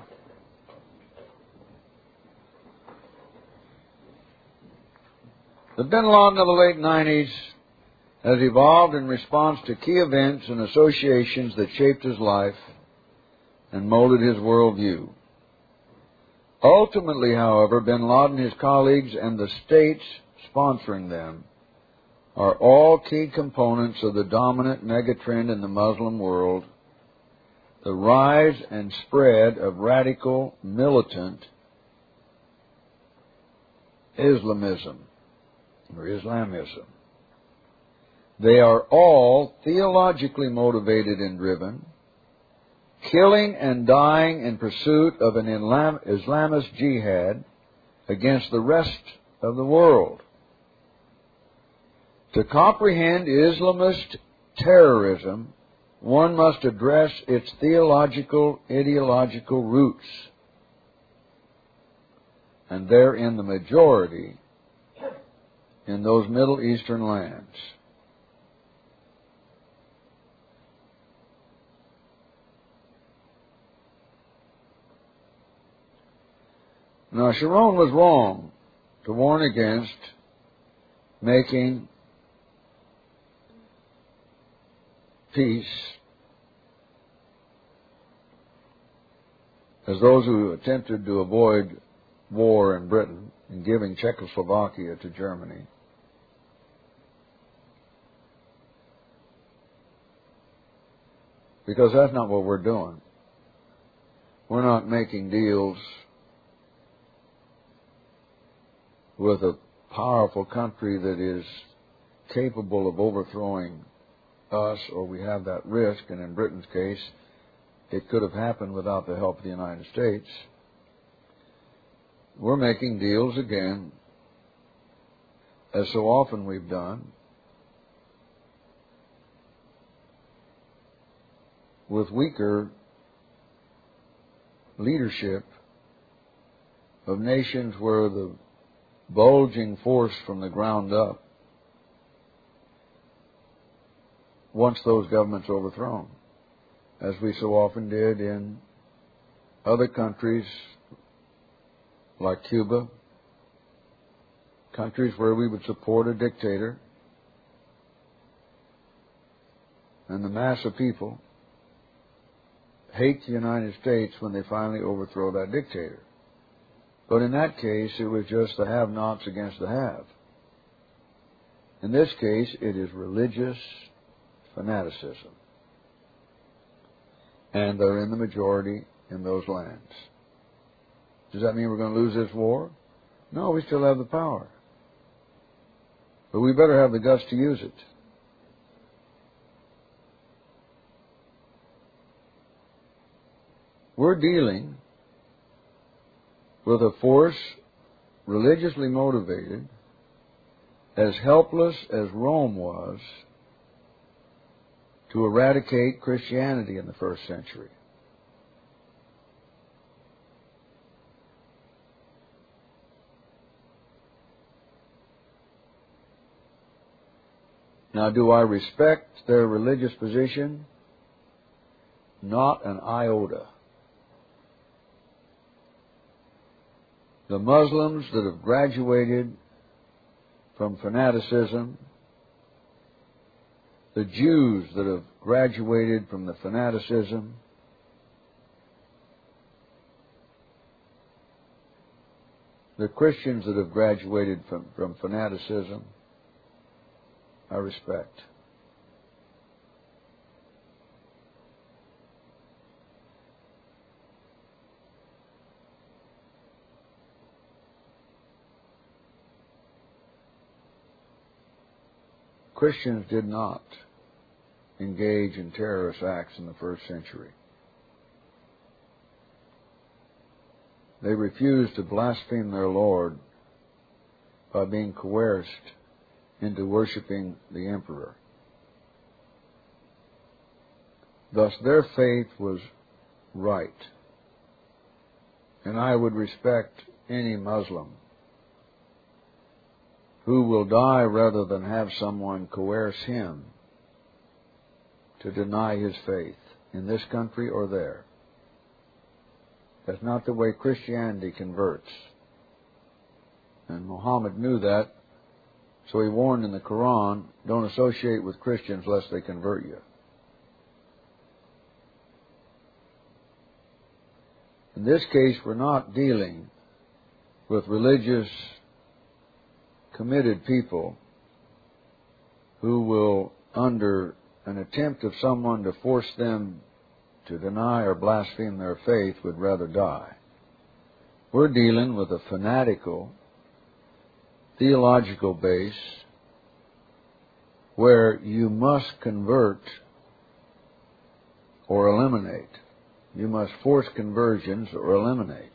The bin Laden of the late 90s has evolved in response to key events and associations that shaped his life and molded his worldview. Ultimately, however, bin Laden, his colleagues, and the states sponsoring them are all key components of the dominant megatrend in the Muslim world, the rise and spread of radical, militant Islamism, or Islamism. They are all theologically motivated and driven, killing and dying in pursuit of an Islamist jihad against the rest of the world. To comprehend Islamist terrorism, one must address its theological, ideological roots. And they're in the majority in those Middle Eastern lands. Now, Sharon was wrong to warn against making peace as those who attempted to avoid war in Britain and giving Czechoslovakia to Germany. Because that's not what we're doing. We're not making deals with a powerful country that is capable of overthrowing us, or we have that risk, and in Britain's case, it could have happened without the help of the United States. We're making deals again, as so often we've done, with weaker leadership of nations where the bulging force from the ground up wants those governments overthrown, as we so often did in other countries like Cuba, countries where we would support a dictator, and the mass of people hate the United States when they finally overthrow that dictator. But in that case, it was just the have-nots against the have. In this case, it is religious fanaticism. And they're in the majority in those lands. Does that mean we're going to lose this war? No, we still have the power. But we better have the guts to use it. We're dealing with a force religiously motivated, as helpless as Rome was to eradicate Christianity in the first century. Now, do I respect their religious position? Not an iota. The Muslims that have graduated from fanaticism, the Jews that have graduated from the fanaticism, the Christians that have graduated from fanaticism, I respect. Christians did not engage in terrorist acts in the first century. They refused to blaspheme their Lord by being coerced into worshiping the emperor. Thus, their faith was right. And I would respect any Muslim who will die rather than have someone coerce him to deny his faith in this country or there. That's not the way Christianity converts. And Muhammad knew that, so he warned in the Quran, don't associate with Christians lest they convert you. In this case, we're not dealing with religious, committed people who will, under an attempt of someone to force them to deny or blaspheme their faith, would rather die. We're dealing with a fanatical, theological base where you must convert or eliminate. You must force conversions or eliminate.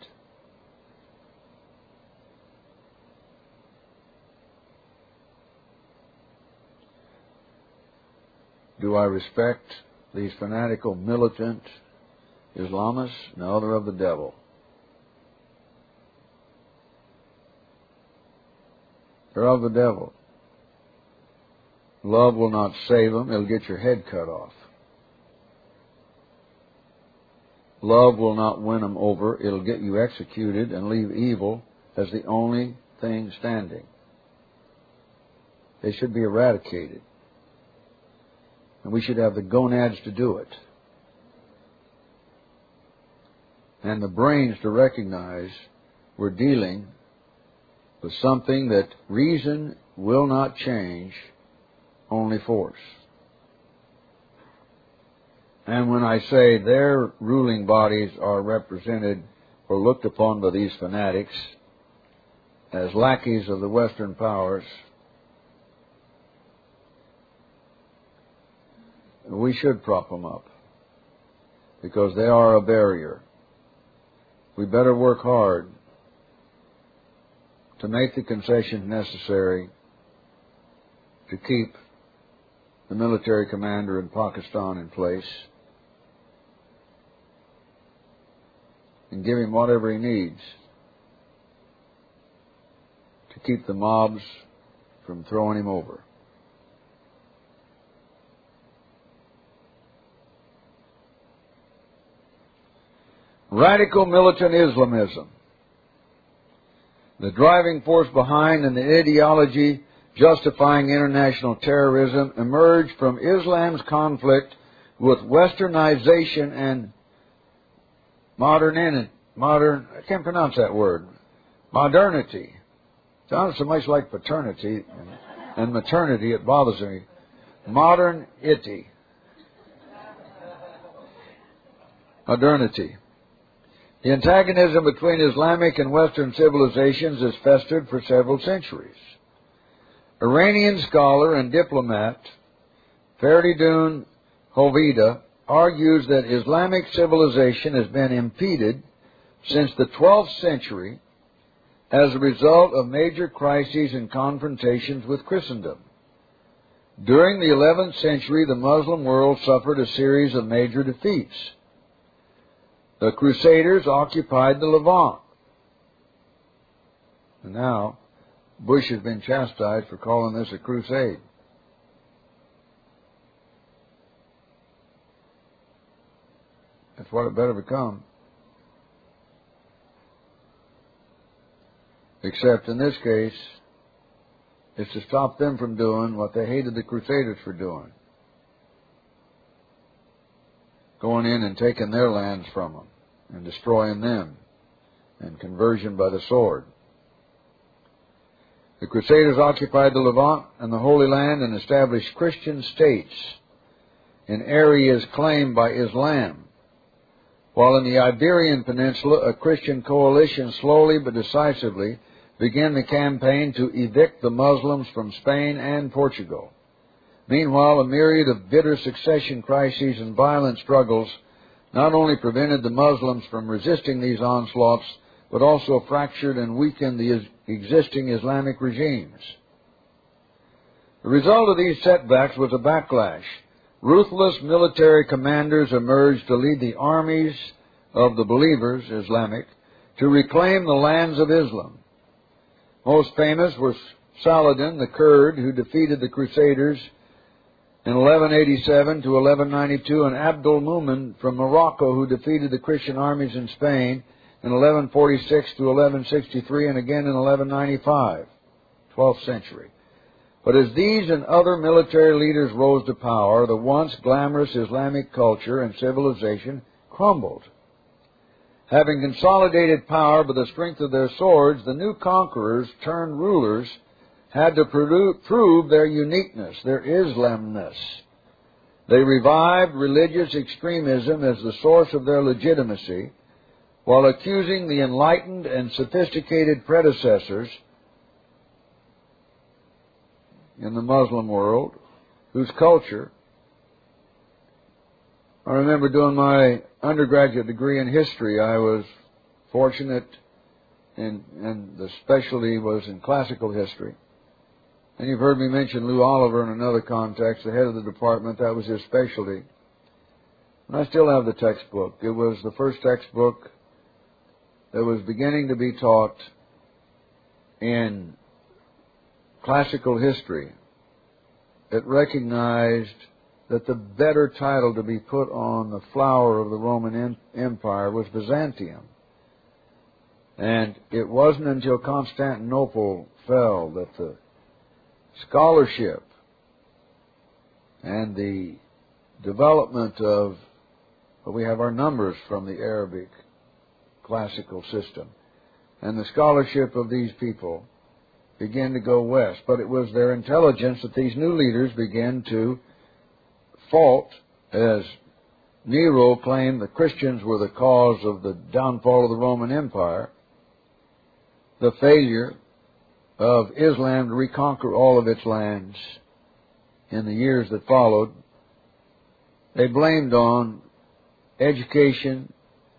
Do I respect these fanatical, militant Islamists? No, they're of the devil. They're of the devil. Love will not save them. It'll get your head cut off. Love will not win them over. It'll get you executed and leave evil as the only thing standing. They should be eradicated. And we should have the gonads to do it. And the brains to recognize we're dealing with something that reason will not change, only force. And when I say their ruling bodies are represented or looked upon by these fanatics as lackeys of the Western powers, we should prop them up because they are a barrier. We better work hard to make the concessions necessary to keep the military commander in Pakistan in place and give him whatever he needs to keep the mobs from throwing him over. Radical militant Islamism, the driving force behind and the ideology justifying international terrorism, emerged from Islam's conflict with westernization and modernity. Sounds so much like paternity and maternity, it bothers me. Modernity. The antagonism between Islamic and Western civilizations has festered for several centuries. Iranian scholar and diplomat Ferdinand Hovida argues that Islamic civilization has been impeded since the 12th century as a result of major crises and confrontations with Christendom. During the 11th century, the Muslim world suffered a series of major defeats. The Crusaders occupied the Levant. And now, Bush has been chastised for calling this a crusade. That's what it better become. Except in this case, it's to stop them from doing what they hated the Crusaders for doing. Going in and taking their lands from them and destroying them, and conversion by the sword. The Crusaders occupied the Levant and the Holy Land and established Christian states in areas claimed by Islam, while in the Iberian Peninsula a Christian coalition slowly but decisively began the campaign to evict the Muslims from Spain and Portugal. Meanwhile, a myriad of bitter succession crises and violent struggles not only prevented the Muslims from resisting these onslaughts, but also fractured and weakened the existing Islamic regimes. The result of these setbacks was a backlash. Ruthless military commanders emerged to lead the armies of the believers, Islamic, to reclaim the lands of Islam. Most famous was Saladin, the Kurd, who defeated the Crusaders in 1187 to 1192, and Abdul Mumin from Morocco, who defeated the Christian armies in Spain in 1146 to 1163, and again in 1195, 12th century. But as these and other military leaders rose to power, the once glamorous Islamic culture and civilization crumbled. Having consolidated power by the strength of their swords, the new conquerors turned rulers had to prove their uniqueness, their Islamness. They revived religious extremism as the source of their legitimacy, while accusing the enlightened and sophisticated predecessors in the Muslim world, whose culture, I remember doing my undergraduate degree in history. I was fortunate and the specialty was in classical history. And you've heard me mention Lou Oliver in another context, the head of the department. That was his specialty. And I still have the textbook. It was the first textbook that was beginning to be taught in classical history. It recognized that the better title to be put on the flower of the Roman Empire was Byzantium. And it wasn't until Constantinople fell that the scholarship and the development of, well, we have our numbers from the Arabic classical system, and the scholarship of these people began to go west. But it was their intelligence that these new leaders began to fault, as Nero claimed the Christians were the cause of the downfall of the Roman Empire, the failure of Islam to reconquer all of its lands in the years that followed. They blamed on education,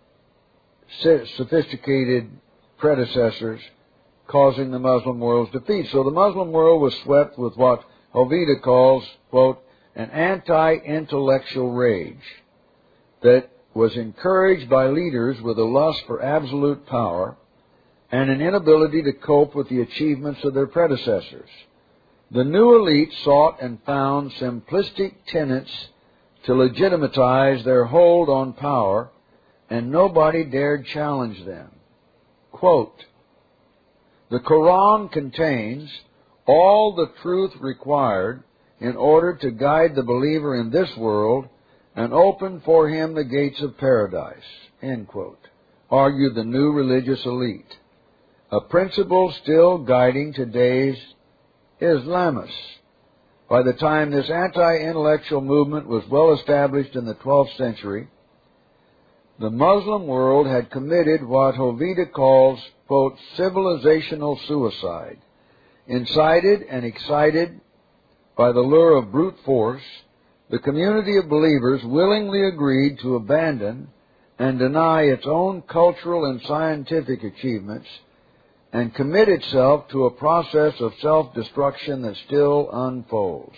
sophisticated predecessors, causing the Muslim world's defeat. So the Muslim world was swept with what Hoveyda calls, quote, an anti-intellectual rage that was encouraged by leaders with a lust for absolute power and an inability to cope with the achievements of their predecessors. The new elite sought and found simplistic tenets to legitimize their hold on power, and nobody dared challenge them. Quote, the Quran contains all the truth required in order to guide the believer in this world and open for him the gates of paradise, end quote, argued the new religious elite, a principle still guiding today's Islamists. By the time this anti-intellectual movement was well established in the 12th century, the Muslim world had committed what Hoveyda calls, quote, civilizational suicide. Incited and excited by the lure of brute force, the community of believers willingly agreed to abandon and deny its own cultural and scientific achievements and commit itself to a process of self-destruction that still unfolds.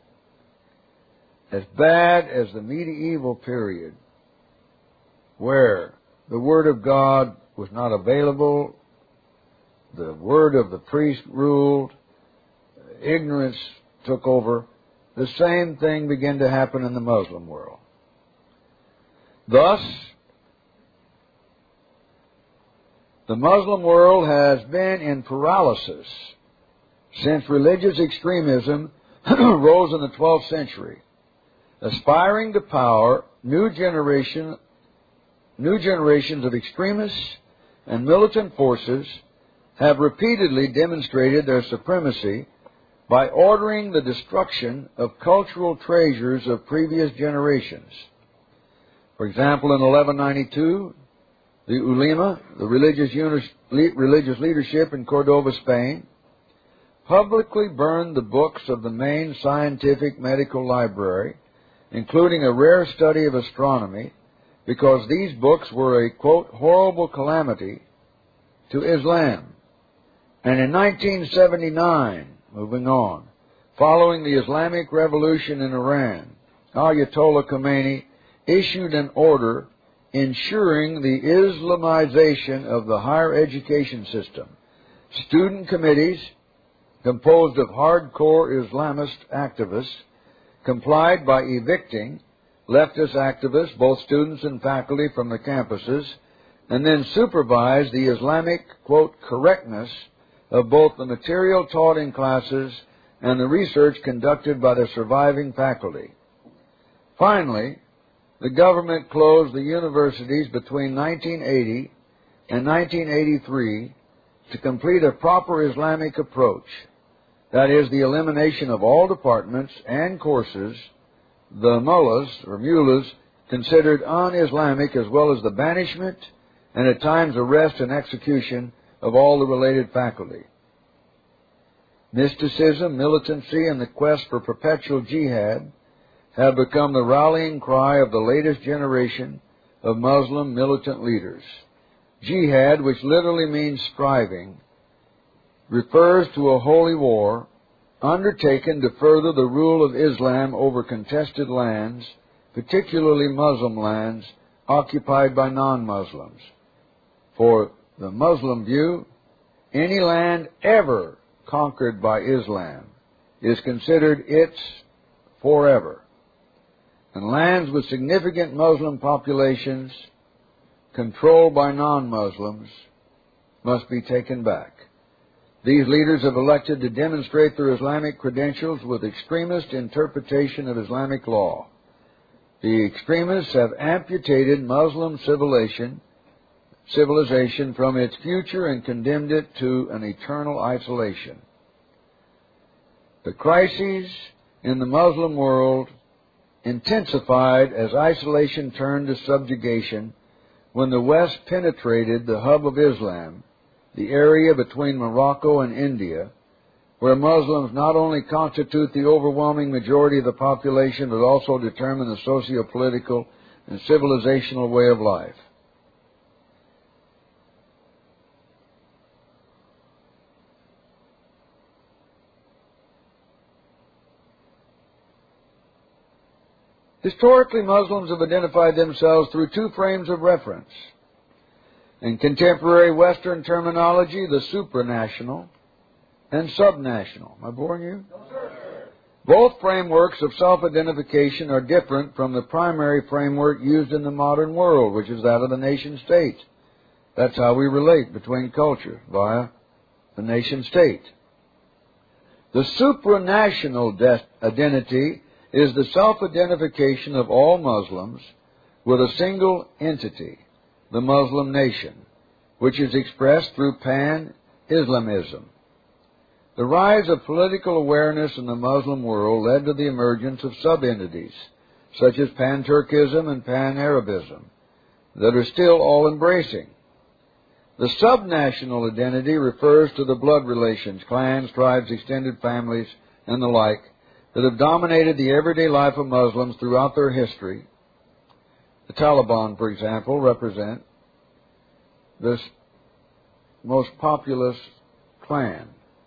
As bad as the medieval period, where the Word of God was not available, the word of the priest ruled, ignorance took over, the same thing began to happen in the Muslim world. Thus, The Muslim world has been in paralysis since religious extremism rose in the 12th century. Aspiring to power, new generations of extremists and militant forces have repeatedly demonstrated their supremacy by ordering the destruction of cultural treasures of previous generations. For example, in 1192, the Ulema, the religious leadership in Cordova, Spain, publicly burned the books of the main scientific medical library, including a rare study of astronomy, because these books were a, quote, horrible calamity to Islam. And in 1979, moving on, following the Islamic Revolution in Iran, Ayatollah Khomeini issued an order ensuring the Islamization of the higher education system. Student committees composed of hardcore Islamist activists complied by evicting leftist activists, both students and faculty, from the campuses, and then supervised the Islamic, quote, correctness of both the material taught in classes and the research conducted by the surviving faculty. Finally, the government closed the universities between 1980 and 1983 to complete a proper Islamic approach, that is, the elimination of all departments and courses the mullahs, or mullahs, considered un-Islamic, as well as the banishment and at times arrest and execution of all the related faculty. Mysticism, militancy, and the quest for perpetual jihad have become the rallying cry of the latest generation of Muslim militant leaders. Jihad, which literally means striving, refers to a holy war undertaken to further the rule of Islam over contested lands, particularly Muslim lands occupied by non-Muslims. For the Muslim view, any land ever conquered by Islam is considered its forever, and lands with significant Muslim populations controlled by non-Muslims must be taken back. These leaders have elected to demonstrate their Islamic credentials with extremist interpretation of Islamic law. The extremists have amputated Muslim civilization from its future and condemned it to an eternal isolation. The crises in the Muslim world intensified as isolation turned to subjugation when the West penetrated the hub of Islam, the area between Morocco and India, where Muslims not only constitute the overwhelming majority of the population, but also determine the socio-political and civilizational way of life. Historically, Muslims have identified themselves through two frames of reference. In contemporary Western terminology, the supranational and subnational. Am I boring you? No, sir. Both frameworks of self-identification are different from the primary framework used in the modern world, which is that of the nation-state. That's how we relate between cultures, via the nation-state. The supranational identity is the self-identification of all Muslims with a single entity, the Muslim nation, which is expressed through pan-Islamism. The rise of political awareness in the Muslim world led to the emergence of sub-entities, such as Pan-Turkism and Pan-Arabism, that are still all-embracing. The subnational identity refers to the blood relations, clans, tribes, extended families, and the like, that have dominated the everyday life of Muslims throughout their history. The Taliban, for example, represent this most populous clan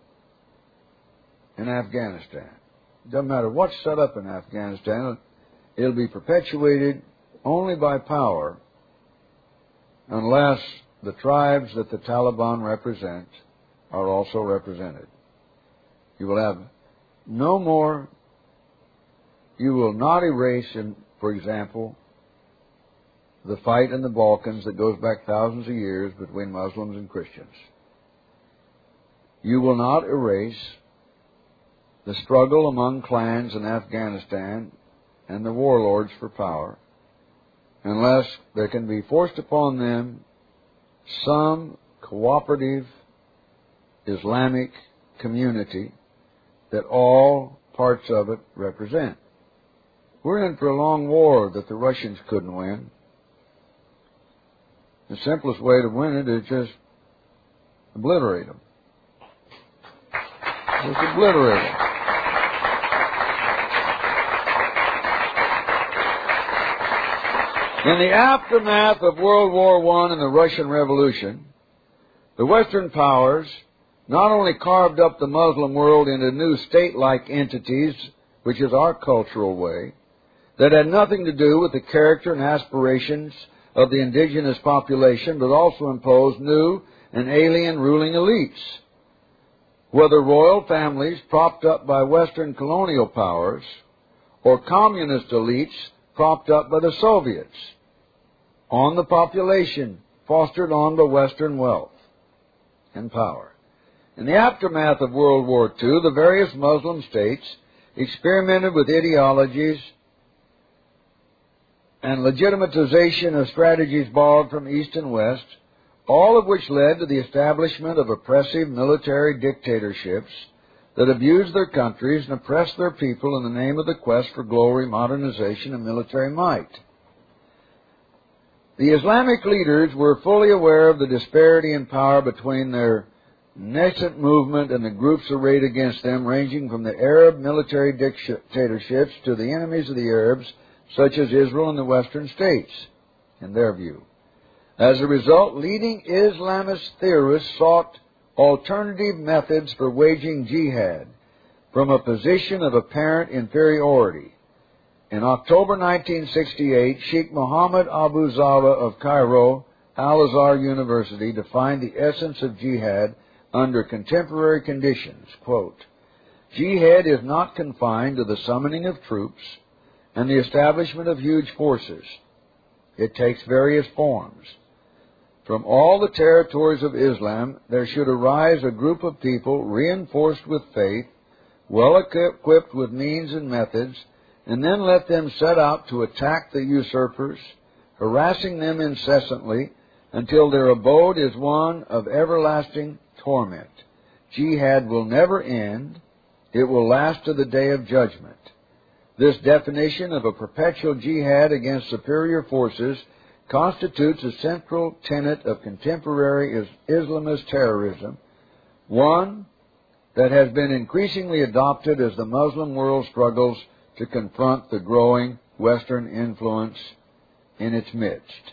in Afghanistan. It doesn't matter what's set up in Afghanistan, it'll be perpetuated only by power unless the tribes that the Taliban represent are also represented. You will have no more, you will not erase, for example, the fight in the Balkans that goes back thousands of years between Muslims and Christians. You will not erase the struggle among clans in Afghanistan and the warlords for power unless there can be forced upon them some cooperative Islamic community that all parts of it represent. We're in for a long war that the Russians couldn't win. The simplest way to win it is just obliterate them. Just obliterate them. In the aftermath of World War I and the Russian Revolution, the Western powers not only carved up the Muslim world into new state-like entities, which is our cultural way, that had nothing to do with the character and aspirations of the indigenous population, but also imposed new and alien ruling elites, whether royal families propped up by Western colonial powers or communist elites propped up by the Soviets, on the population fostered on by Western wealth and power. In the aftermath of World War II, the various Muslim states experimented with ideologies and legitimatization of strategies borrowed from East and West, all of which led to the establishment of oppressive military dictatorships that abused their countries and oppressed their people in the name of the quest for glory, modernization, and military might. The Islamic leaders were fully aware of the disparity in power between their nascent movement and the groups arrayed against them, ranging from the Arab military dictatorships to the enemies of the Arabs, such as Israel and the Western states, in their view. As a result, leading Islamist theorists sought alternative methods for waging jihad from a position of apparent inferiority. In October 1968, Sheikh Mohammed Abu Zala of Cairo, Al-Azhar University, defined the essence of jihad under contemporary conditions. Quote, "Jihad is not confined to the summoning of troops and the establishment of huge forces. It takes various forms. From all the territories of Islam, there should arise a group of people reinforced with faith, well equipped with means and methods, and then let them set out to attack the usurpers, harassing them incessantly until their abode is one of everlasting torment. Jihad will never end. It will last to the day of judgment." This definition of a perpetual jihad against superior forces constitutes a central tenet of contemporary Islamist terrorism, one that has been increasingly adopted as the Muslim world struggles to confront the growing Western influence in its midst.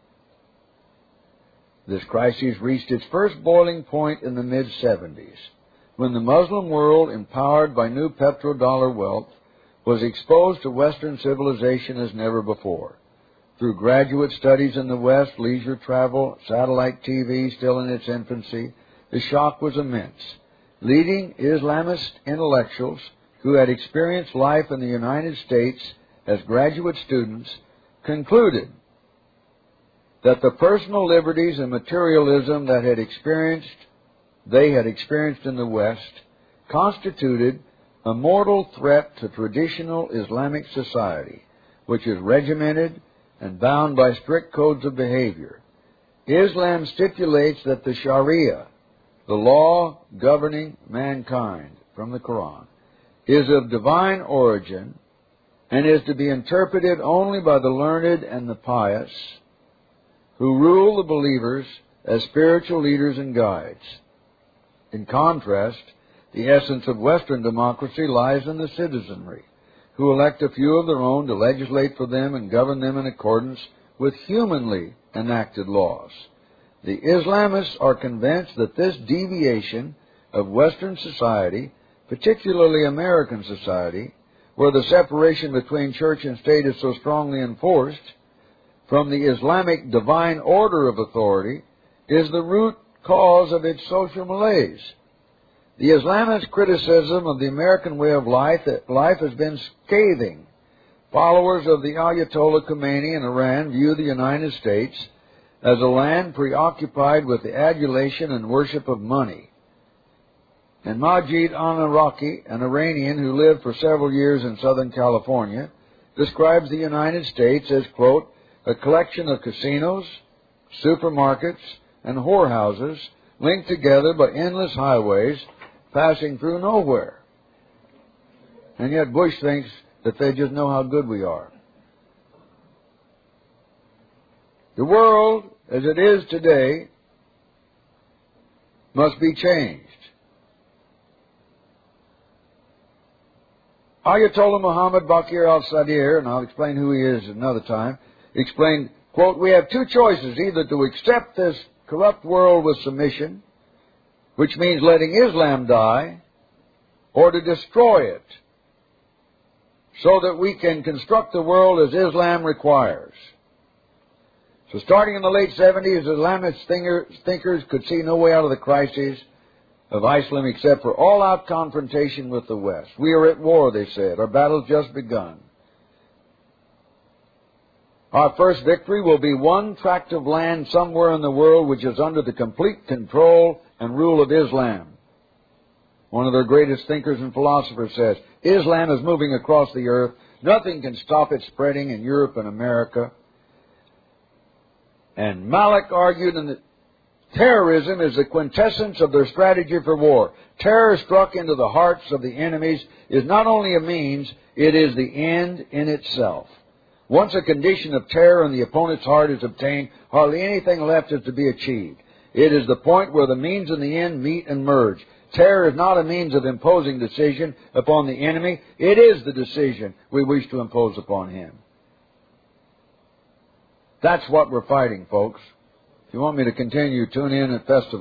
This crisis reached its first boiling point in the mid-70s, when the Muslim world, empowered by new petrodollar wealth, was exposed to Western civilization as never before. Through graduate studies in the West, leisure travel, satellite TV still in its infancy, the shock was immense. Leading Islamist intellectuals who had experienced life in the United States as graduate students concluded that the personal liberties and materialism that they had experienced in the West constituted a mortal threat to traditional Islamic society, which is regimented and bound by strict codes of behavior. Islam stipulates that the Sharia, the law governing mankind from the Quran, is of divine origin and is to be interpreted only by the learned and the pious, who rule the believers as spiritual leaders and guides. In contrast, the essence of Western democracy lies in the citizenry, who elect a few of their own to legislate for them and govern them in accordance with humanly enacted laws. The Islamists are convinced that this deviation of Western society, particularly American society, where the separation between church and state is so strongly enforced, from the Islamic divine order of authority, is the root cause of its social malaise. The Islamist criticism of the American way of life has been scathing Followers of the Ayatollah Khomeini in Iran view the United States as a land preoccupied with the adulation and worship of money. And Majid Anaraki, an Iranian who lived for several years in Southern California, describes the United States as, quote, a collection of casinos, supermarkets, and whorehouses linked together by endless highways passing through nowhere. And yet Bush thinks that they just know how good we are. The world, as it is today, must be changed. Ayatollah Muhammad Baqir al-Sadr, and I'll explain who he is another time, explained, quote, we have two choices, either to accept this corrupt world with submission, which means letting Islam die, or to destroy it, so that we can construct the world as Islam requires. So starting in the late 70s, Islamist thinkers could see no way out of the crises of Islam except for all-out confrontation with the West. We are at war, they said. Our battle's just begun. Our first victory will be one tract of land somewhere in the world which is under the complete control and rule of Islam. One of their greatest thinkers and philosophers says, Islam is moving across the earth. Nothing can stop it spreading in Europe and America. And Malik argued that terrorism is the quintessence of their strategy for war. Terror struck into the hearts of the enemies is not only a means, it is the end in itself. Once a condition of terror in the opponent's heart is obtained, hardly anything left is to be achieved. It is the point where the means and the end meet and merge. Terror is not a means of imposing decision upon the enemy. It is the decision we wish to impose upon him. That's what we're fighting, folks. If you want me to continue, tune in at Festival.